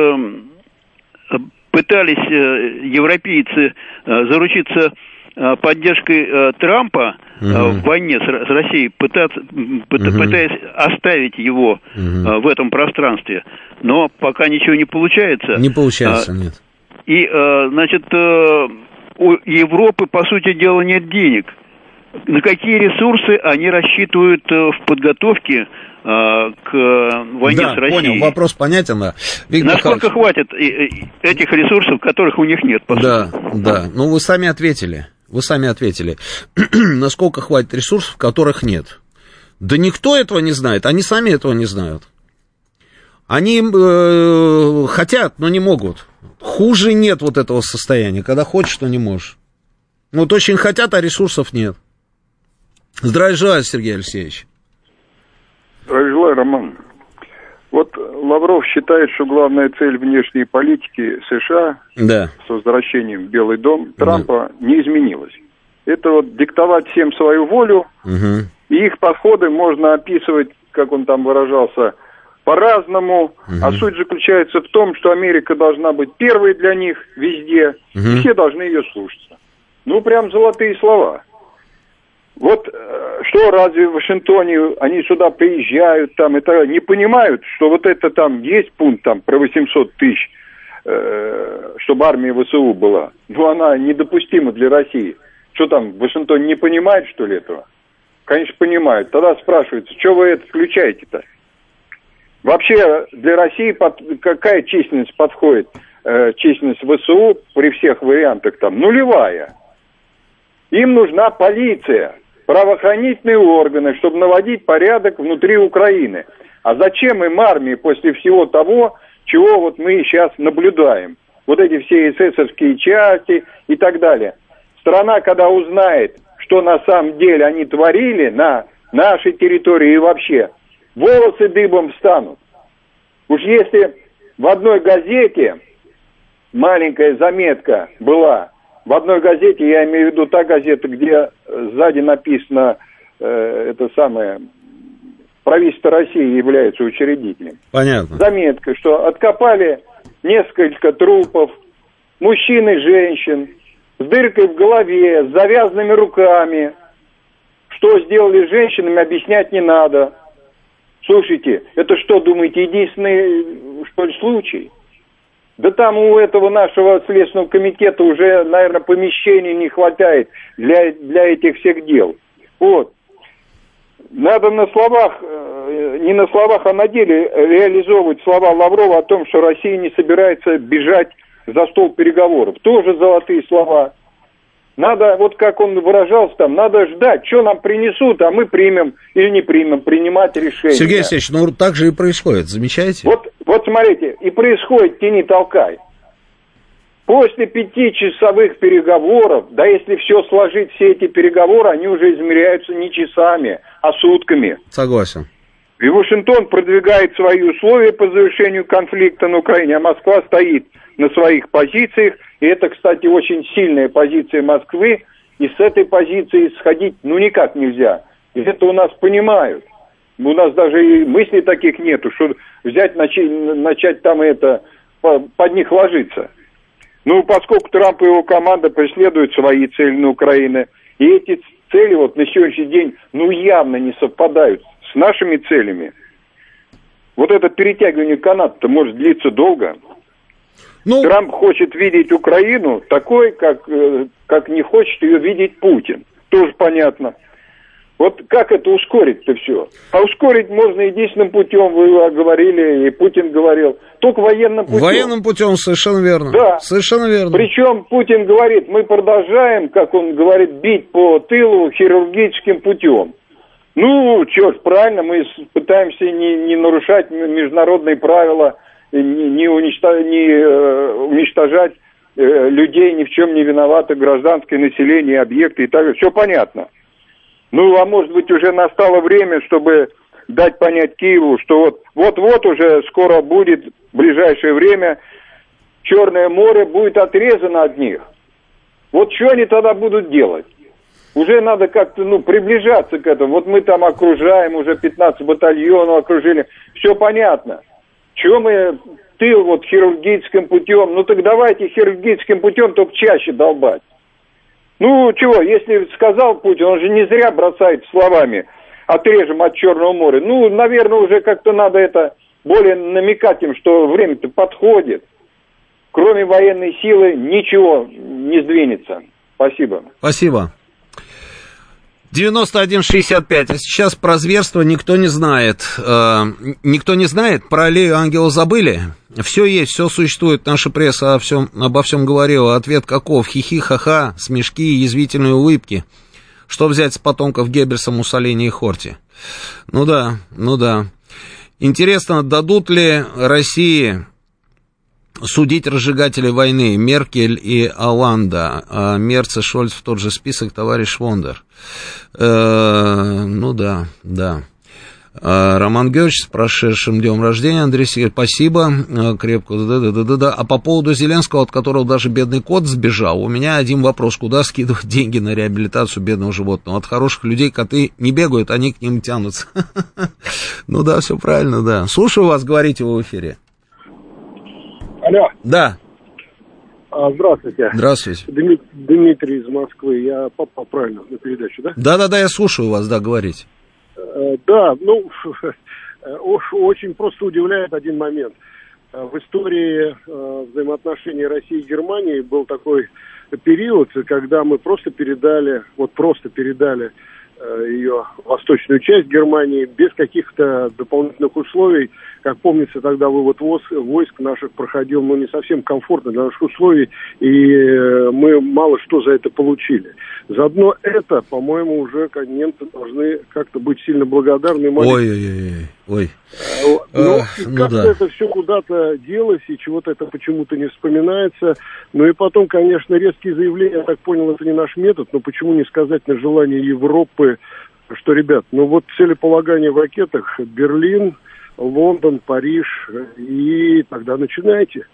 пытались европейцы заручиться поддержкой Трампа uh-huh. в войне с Россией, пытаться, uh-huh. пытаясь оставить его uh-huh. в этом пространстве, но пока ничего не получается. Не получается, нет. И, значит, у Европы, по сути дела, нет денег. На какие ресурсы они рассчитывают в подготовке к войне да, с Россией? Понял, вопрос понятен, да. Виктор Насколько Михайлович... хватит этих ресурсов, которых у них нет? Да, да. Ну, вы сами ответили. Вы сами ответили. Насколько хватит ресурсов, которых нет? Да никто этого не знает. Они сами этого не знают. Они э, хотят, но не могут. Хуже нет вот этого состояния. Когда хочешь, но не можешь. Вот очень хотят, а ресурсов нет. Здравия желаю, Сергей Алексеевич. Здравия желаю, Роман. Вот Лавров считает, что главная цель внешней политики США да. с возвращением в Белый дом Трампа да. не изменилась. Это вот диктовать всем свою волю, угу. и их подходы можно описывать, как он там выражался, по-разному. Угу. А суть заключается в том, что Америка должна быть первой для них везде, угу. и все должны ее слушаться. Ну, прям золотые слова. Вот что, разве в Вашингтоне они сюда приезжают, там, это не понимают, что вот это там есть пункт там про восемьсот тысяч, э, чтобы армия ВСУ была. Но она недопустима для России. Что там, в Вашингтоне не понимают, что ли, этого? Конечно, понимают. Тогда спрашивается, что вы это включаете-то? Вообще для России под, какая численность подходит? Э, численность ВСУ при всех вариантах там нулевая. Им нужна полиция, правоохранительные органы, чтобы наводить порядок внутри Украины. А зачем им армия после всего того, чего вот мы сейчас наблюдаем? Вот эти все эсэсовские части и так далее. Страна, когда узнает, что на самом деле они творили на нашей территории и вообще, волосы дыбом встанут. Уж если в одной газете маленькая заметка была, в одной газете, я имею в виду та газета, где сзади написано, э, это самое, правительство России является учредителем. Понятно. Заметка, что откопали несколько трупов, мужчин и женщин, с дыркой в голове, с завязанными руками. Что сделали с женщинами, объяснять не надо. Слушайте, это что, думаете, единственный, что ли, случай? Да там у этого нашего Следственного комитета уже, наверное, помещений не хватает для, для этих всех дел. Вот. Надо на словах, не на словах, а на деле реализовывать слова Лаврова о том, что Россия не собирается бежать за стол переговоров. Тоже золотые слова. Надо, вот как он выражался там, надо ждать, что нам принесут, а мы примем или не примем, принимать решение. Сергей Алексеевич, ну так же и происходит, замечаете? Вот, вот смотрите, и происходит, тяни толкай. После пятичасовых переговоров, да если все сложить, все эти переговоры, они уже измеряются не часами, а сутками. Согласен. И Вашингтон продвигает свои условия по завершению конфликта на Украине, а Москва стоит на своих позициях. И это, кстати, очень сильная позиция Москвы. И с этой позиции сходить ну никак нельзя. И это у нас понимают. У нас даже и мыслей таких нету, что взять, начать, начать там это, под них ложиться. Ну, поскольку Трамп и его команда преследуют свои цели на Украине, и эти цели вот на сегодняшний день ну явно не совпадают с нашими целями, вот это перетягивание каната-то может длиться долго. Ну... Трамп хочет видеть Украину такой, как, как не хочет ее видеть Путин. Тоже понятно. Вот как это ускорить-то все? А ускорить можно единственным путем, вы говорили, и Путин говорил, только военным путем. Военным путем, совершенно верно. Да. Совершенно верно. Причем Путин говорит, мы продолжаем, как он говорит, бить по тылу хирургическим путем. Ну, что ж, правильно, мы пытаемся не, не нарушать международные правила, не, не, уничтож, не э, уничтожать э, людей, ни в чем не виноваты, гражданское население, объекты и так далее. Все понятно. Ну, а может быть, уже настало время, чтобы дать понять Киеву, что вот, вот-вот уже скоро будет, в ближайшее время, Черное море будет отрезано от них. Вот что они тогда будут делать? Уже надо как-то, ну, приближаться к этому. Вот мы там окружаем, уже пятнадцать батальонов окружили. Все понятно. Чего мы тыл вот хирургическим путем? Ну, так давайте хирургическим путем только чаще долбать. Ну, чего, если сказал Путин, он же не зря бросает словами «отрежем от Черного моря». Ну, наверное, уже как-то надо это более намекать им, что время-то подходит. Кроме военной силы ничего не сдвинется. Спасибо. Спасибо. девяносто один шестьдесят пять. А сейчас про зверство никто не знает. Э, никто не знает. Про аллею ангелов забыли. Все есть, все существует. Наша пресса о всем, обо всем говорила. Ответ каков? Хихи, ха-ха, смешки и язвительные улыбки. Что взять с потомков Геббельса, Муссолини и Хорти? Ну да, ну да. Интересно, дадут ли России судить разжигателей войны Меркель и Оланда, а Мерц и Шольц в тот же список, товарищ Вондер? Э, ну да, да. Роман Георгиевич, с прошедшим днем рождения. Андрей Сергеевич, спасибо, крепко, да-да-да-да. А по поводу Зеленского, от которого даже бедный кот сбежал, у меня один вопрос: куда скидывать деньги на реабилитацию бедного животного? От хороших людей коты не бегают, они к ним тянутся. Ну да, все правильно, да. Слушаю вас, говорите вы в эфире. Алло. Да. А, здравствуйте. Здравствуйте. Дмит... Дмитрий из Москвы. Я попал правильно на передачу, да? Да-да-да, я слушаю вас, да, говорите. Да, ну, очень просто удивляет один момент. В истории взаимоотношений России и Германии был такой период, когда мы просто передали, вот просто передали ее восточную часть Германии без каких-то дополнительных условий. Как помнится, тогда вывод войск наших проходил, ну, не совсем комфортно для наших условий, и мы мало что за это получили. Заодно это, по-моему, уже немцы должны как-то быть сильно благодарны. Ой-ой-ой. Ой. Но Эх, ну как-то да. это все куда-то делось, и чего-то это почему-то не вспоминается. Ну и потом, конечно, резкие заявления, я так понял, это не наш метод, но почему не сказать на желание Европы, что, ребят, ну вот целеполагание в ракетах Берлин, Лондон, Париж, и тогда начинайте.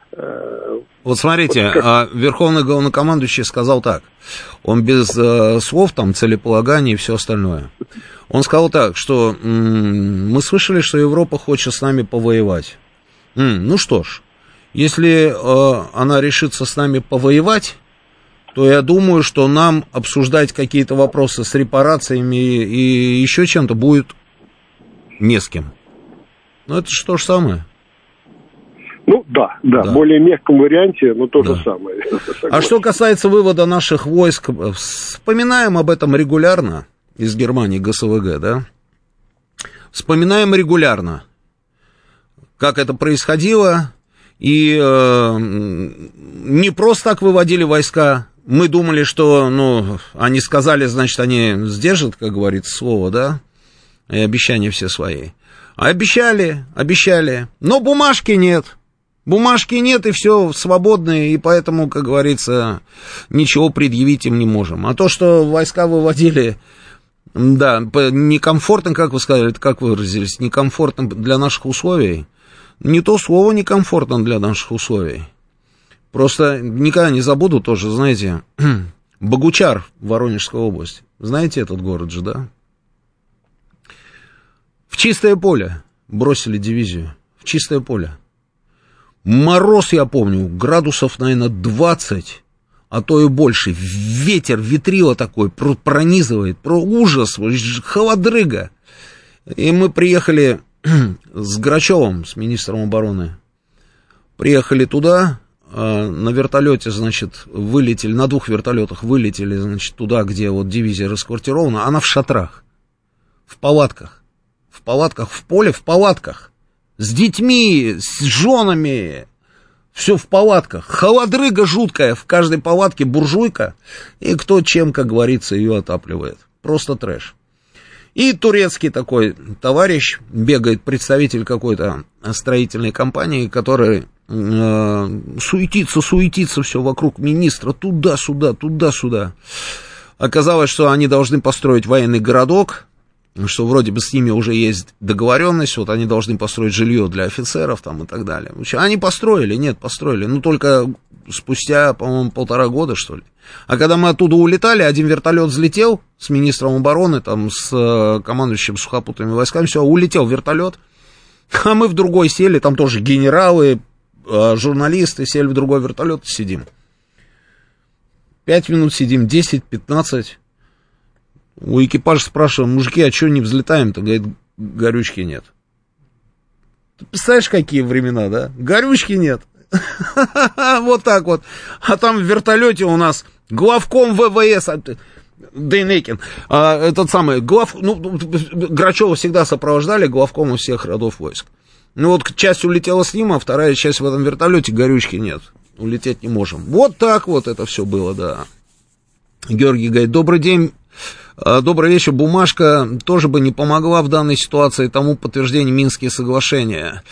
Вот смотрите, вот как... Верховный главнокомандующий сказал так, он без э, слов, там, целеполагания и все остальное. Он сказал так, что м- мы слышали, что Европа хочет с нами повоевать. М- ну что ж, если э, она решится с нами повоевать, то я думаю, что нам обсуждать какие-то вопросы с репарациями и, и еще чем-то будет не с кем. Ну это же то же самое. Ну, да, да, да, более мягком варианте, но то да. же самое. А что касается вывода наших войск, вспоминаем об этом регулярно из Германии, ГСВГ, да? Вспоминаем регулярно, как это происходило, и э, не просто так выводили войска. Мы думали, что, ну, они сказали, значит, они сдержат, как говорится, слово, да, и обещания все свои. А обещали, обещали, но бумажки нет. Бумажки нет, и все свободно, и поэтому, как говорится, ничего предъявить им не можем. А то, что войска выводили, да, некомфортно, как вы сказали, как вы выразились, некомфортно для наших условий, не то слово некомфортно для наших условий. Просто никогда не забуду тоже, знаете, Богучар, Воронежская область. Знаете этот город же, да? В чистое поле бросили дивизию, в чистое поле. Мороз, я помню, градусов, наверное, двадцать, а то и больше. Ветер, ветрило такой пронизывает, про ужас, холодрыга. И мы приехали с Грачевым, с министром обороны. Приехали туда, на вертолете, значит, вылетели, на двух вертолетах вылетели, значит, туда, где вот дивизия расквартирована. Она в шатрах, в палатках, в палатках, в поле, в палатках. С детьми, с женами, все в палатках. Холодрыга жуткая, в каждой палатке буржуйка, и кто чем, как говорится, ее отапливает. Просто трэш. И турецкий такой товарищ, бегает представитель какой-то строительной компании, который э, суетится, суетится все вокруг министра, туда-сюда, туда-сюда. Оказалось, что они должны построить военный городок, что вроде бы с ними уже есть договоренность, вот они должны построить жилье для офицеров там и так далее. Они построили, нет, построили, ну только спустя, по-моему, полтора года, что ли. А когда мы оттуда улетали, один вертолет взлетел с министром обороны, там, с командующим сухопутными войсками, все, улетел вертолет, а мы в другой сели, там тоже генералы, журналисты, сели в другой вертолет и сидим. Пять минут сидим, десять, пятнадцать. У экипажа спрашиваем: мужики, а что не взлетаем-то? Говорит, горючки нет. Ты представляешь, какие времена, да? Горючки нет. Вот так вот. А там в вертолете у нас главком ВВС Дейнекин, а, этот самый, глав, ну, Грачева всегда сопровождали главкому всех родов войск. Ну вот часть улетела с ним, а вторая часть в этом вертолете, горючки нет. Улететь не можем. Вот так вот это все было, да. Георгий говорит: добрый день. Добрый вечер. Бумажка тоже бы не помогла в данной ситуации, тому подтверждение Минские соглашения.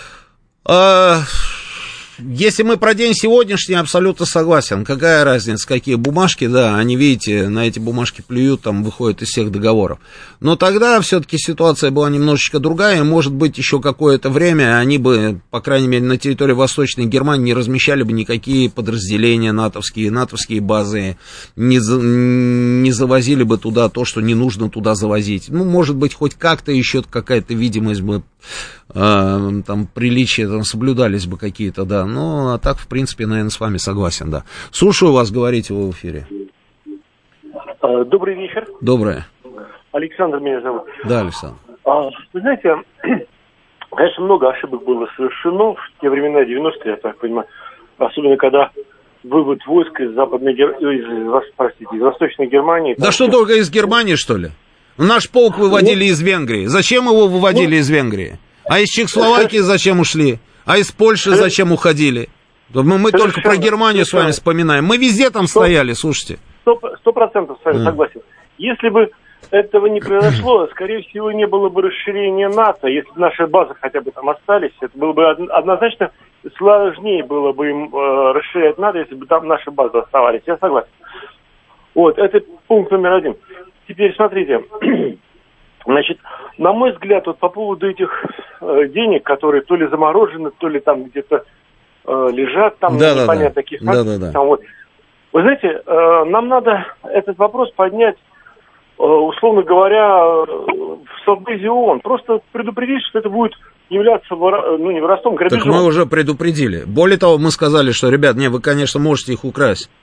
Если мы про день сегодняшний, абсолютно согласен. Какая разница, какие бумажки, да, они, видите, на эти бумажки плюют, там выходят из всех договоров. Но тогда все-таки ситуация была немножечко другая, и, может быть, еще какое-то время они бы, по крайней мере, на территории Восточной Германии не размещали бы никакие подразделения натовские, натовские базы, не, за, не завозили бы туда то, что не нужно туда завозить. Ну, может быть, хоть как-то еще какая-то видимость бы, э, там, приличия там соблюдались бы какие-то, да. Ну, а так, в принципе, наверное, с вами согласен, да. Слушаю вас, говорите вы в эфире. Добрый вечер. Доброе. Александр меня зовут. Да, Александр. А, вы знаете, конечно, много ошибок было совершено в те времена, девяностые, я так понимаю, особенно когда вывод войск из Западной из, простите, из Восточной Германии. Да что, только из Германии, что ли? Наш полк выводили ну, из Венгрии. Зачем его выводили ну, из Венгрии? А из Чехословакии зачем ушли? А из Польши зачем уходили? Мы, мы только про Германию с вами вспоминаем. Мы везде там стояли, слушайте. Сто процентов с вами согласен. Если бы этого не произошло, скорее всего, не было бы расширения НАТО. Если бы наши базы хотя бы там остались, это было бы однозначно сложнее было бы им э, расширять НАТО, если бы там наши базы оставались. Я согласен. Вот, это пункт номер один. Теперь смотрите. Значит, на мой взгляд, вот по поводу этих э, денег, которые то ли заморожены, то ли там где-то э, лежат, там да, непонятно да, таких да, да, да. там, вот. Вы знаете, э, нам надо этот вопрос поднять, э, условно говоря, в Совбезе ООН. Просто предупредить, что это будет являться, вора, ну, не воровством, грабежом. Так мы уже предупредили. Более того, мы сказали, что, ребят, не, вы, конечно, можете их украсть,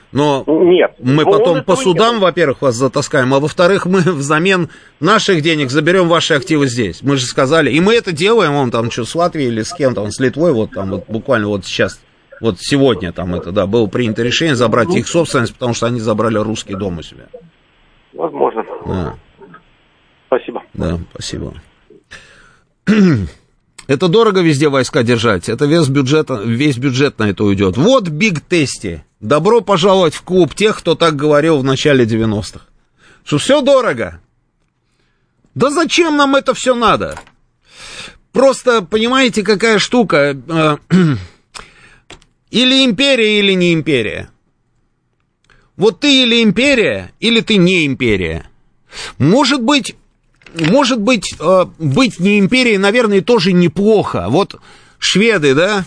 Но Нет. мы Но потом по судам, нет. во-первых, вас затаскаем, а во-вторых, мы взамен наших денег заберем ваши активы здесь. Мы же сказали, и мы это делаем, он там что, с Латвией или с кем там, с Литвой, вот там вот буквально вот сейчас, вот сегодня там это, да, было принято решение забрать их собственность, потому что они забрали русский дом у себя. Возможно. Да. Спасибо. Да, спасибо. Это дорого везде войска держать, это весь бюджет, весь бюджет на это уйдет. Вот Биг Тести. Добро пожаловать в клуб тех, кто так говорил в начале девяностых. Что все дорого. Да зачем нам это все надо? Просто, понимаете, какая штука? Или империя, или не империя. Вот ты или империя, или ты не империя. Может быть... Может быть, э, быть не империей, наверное, тоже неплохо. Вот шведы, да,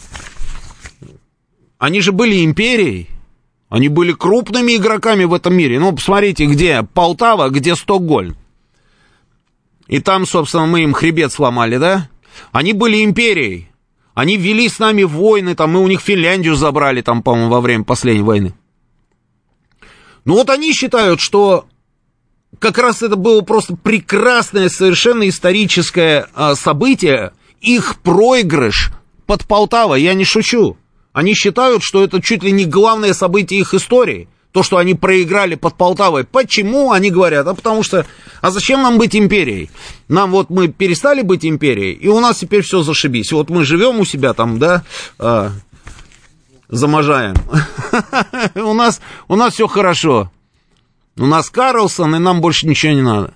они же были империей, они были крупными игроками в этом мире. Ну, посмотрите, где Полтава, где Стокгольм. И там, собственно, мы им хребет сломали, да? Они были империей, они вели с нами войны, там, мы у них Финляндию забрали, там, по-моему, во время последней войны. Ну, вот они считают, что... Как раз это было просто прекрасное, совершенно историческое а, событие, их проигрыш под Полтавой, я не шучу. Они считают, что это чуть ли не главное событие их истории, то, что они проиграли под Полтавой. Почему, они говорят? А потому что, а зачем нам быть империей? Нам вот мы перестали быть империей, и у нас теперь все зашибись. Вот мы живем у себя там, да, а, заможаем. У нас, у нас все хорошо. У нас Карлсон, и нам больше ничего не надо.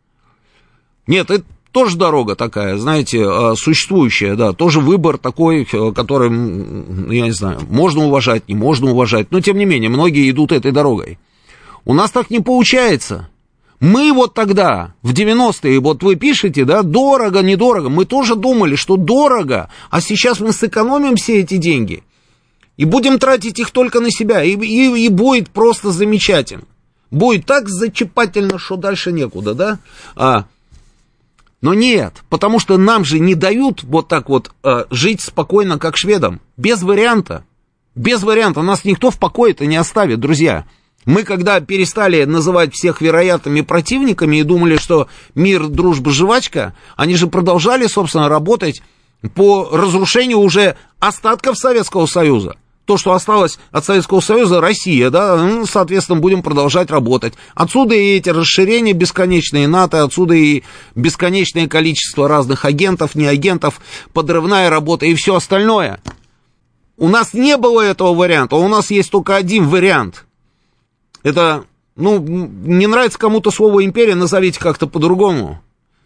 Нет, это тоже дорога такая, знаете, существующая, да, тоже выбор такой, который, я не знаю, можно уважать, не можно уважать, но тем не менее, многие идут этой дорогой. У нас так не получается. Мы вот тогда, в девяностые, вот вы пишете, да, дорого, недорого, мы тоже думали, что дорого, а сейчас мы сэкономим все эти деньги и будем тратить их только на себя, и, и, и будет просто замечательно. Будет так зачипательно, что дальше некуда, да? А, но нет, потому что нам же не дают вот так вот а, жить спокойно, как шведам. Без варианта. Без варианта. Нас никто в покое-то не оставит, друзья. Мы, когда перестали называть всех вероятными противниками и думали, что мир, дружба, жвачка, они же продолжали, собственно, работать по разрушению уже остатков Советского Союза. То, что осталось от Советского Союза, Россия, да, ну, соответственно, будем продолжать работать. Отсюда и эти расширения бесконечные НАТО, отсюда и бесконечное количество разных агентов, не агентов, подрывная работа и все остальное. У нас не было этого варианта, у нас есть только один вариант. Это, ну, не нравится кому-то слово империя, назовите как-то по-другому.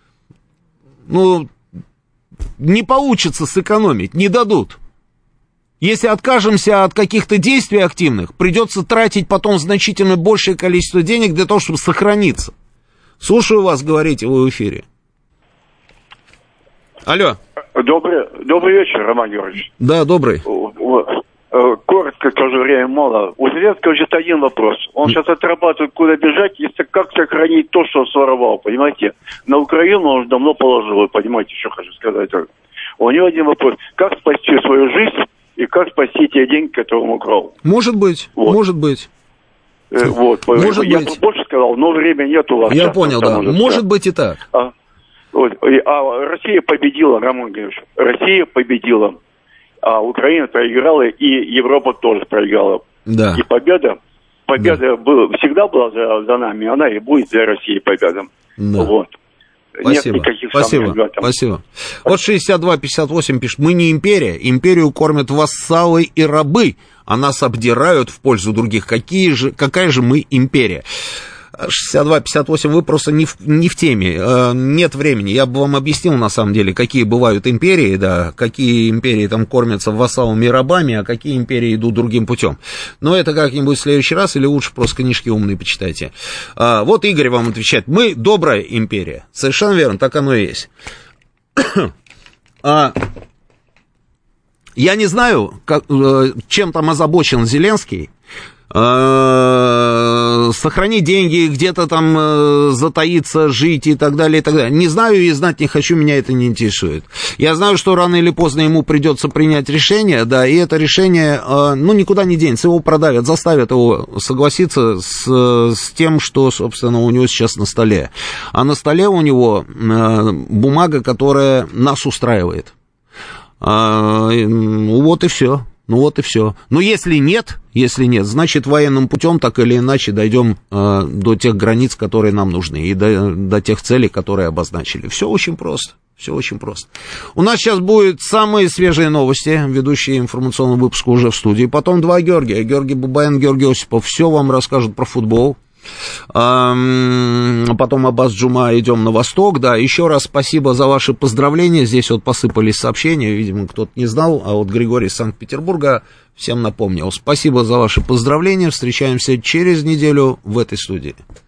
Ну, не получится сэкономить, не дадут. Если откажемся от каких-то действий активных, придется тратить потом значительно большее количество денег для того, чтобы сохраниться. Слушаю вас, говорите, вы в эфире. Алло. Добрый, добрый вечер, Роман Георгиевич. Да, добрый. Коротко, тоже время мало. У Зеленского сейчас один вопрос. Он сейчас отрабатывает, куда бежать, если как сохранить то, что он своровал, понимаете? На Украину он уже давно положил, понимаете, что хочу сказать. У него один вопрос. Как спасти свою жизнь и как спасти те деньги, которые он украл? Может быть, вот. может быть. Э, вот, может я быть. больше сказал, но времени нет у вас. Я понял, да. Может быть и так. А, вот, а Россия победила, Роман Георгиевич. Россия победила. А Украина проиграла, и Европа тоже проиграла. Да. И победа, победа да. была, всегда была за, за нами, она и будет за Россией победа. Да. Вот. Спасибо. Нет никаких Спасибо. Спасибо. Вот шестьдесят два пятьдесят восемь пишет: мы не империя, империю кормят вассалы и рабы, а нас обдирают в пользу других. Какие же, какая же мы империя? шестьдесят два пятьдесят восемь, вы просто не в, не в теме, нет времени. Я бы вам объяснил, на самом деле, какие бывают империи, да, какие империи там кормятся вассалами и рабами, а какие империи идут другим путем. Но это как-нибудь в следующий раз, или лучше просто книжки умные почитайте. А, вот Игорь вам отвечает: мы добрая империя. Совершенно верно, так оно и есть. а, я не знаю, как, чем там озабочен Зеленский. э, сохранить деньги, где-то там э, затаиться, жить и так далее, и так далее. Не знаю и знать не хочу, меня это не интересует. Я знаю, что рано или поздно ему придется принять решение, да, и это решение, э, ну, никуда не денется, его продавят, заставят его согласиться с, с тем, что, собственно, у него сейчас на столе. А на столе у него э, бумага, которая нас устраивает. А, вот и все. Ну вот и все. Но если нет, если нет, значит военным путем так или иначе дойдем э, до тех границ, которые нам нужны, и до, до тех целей, которые обозначили. Все очень просто. Все очень просто. У нас сейчас будут самые свежие новости, ведущие информационный выпуск уже в студии. Потом два Георгия. Георгий Бабаян, Георгий Осипов. Все вам расскажут про футбол. А потом Аббас Джума, идем на восток, да, еще раз спасибо за ваши поздравления, здесь вот посыпались сообщения, видимо, кто-то не знал, а вот Григорий из Санкт-Петербурга всем напомнил. Спасибо за ваши поздравления, встречаемся через неделю в этой студии.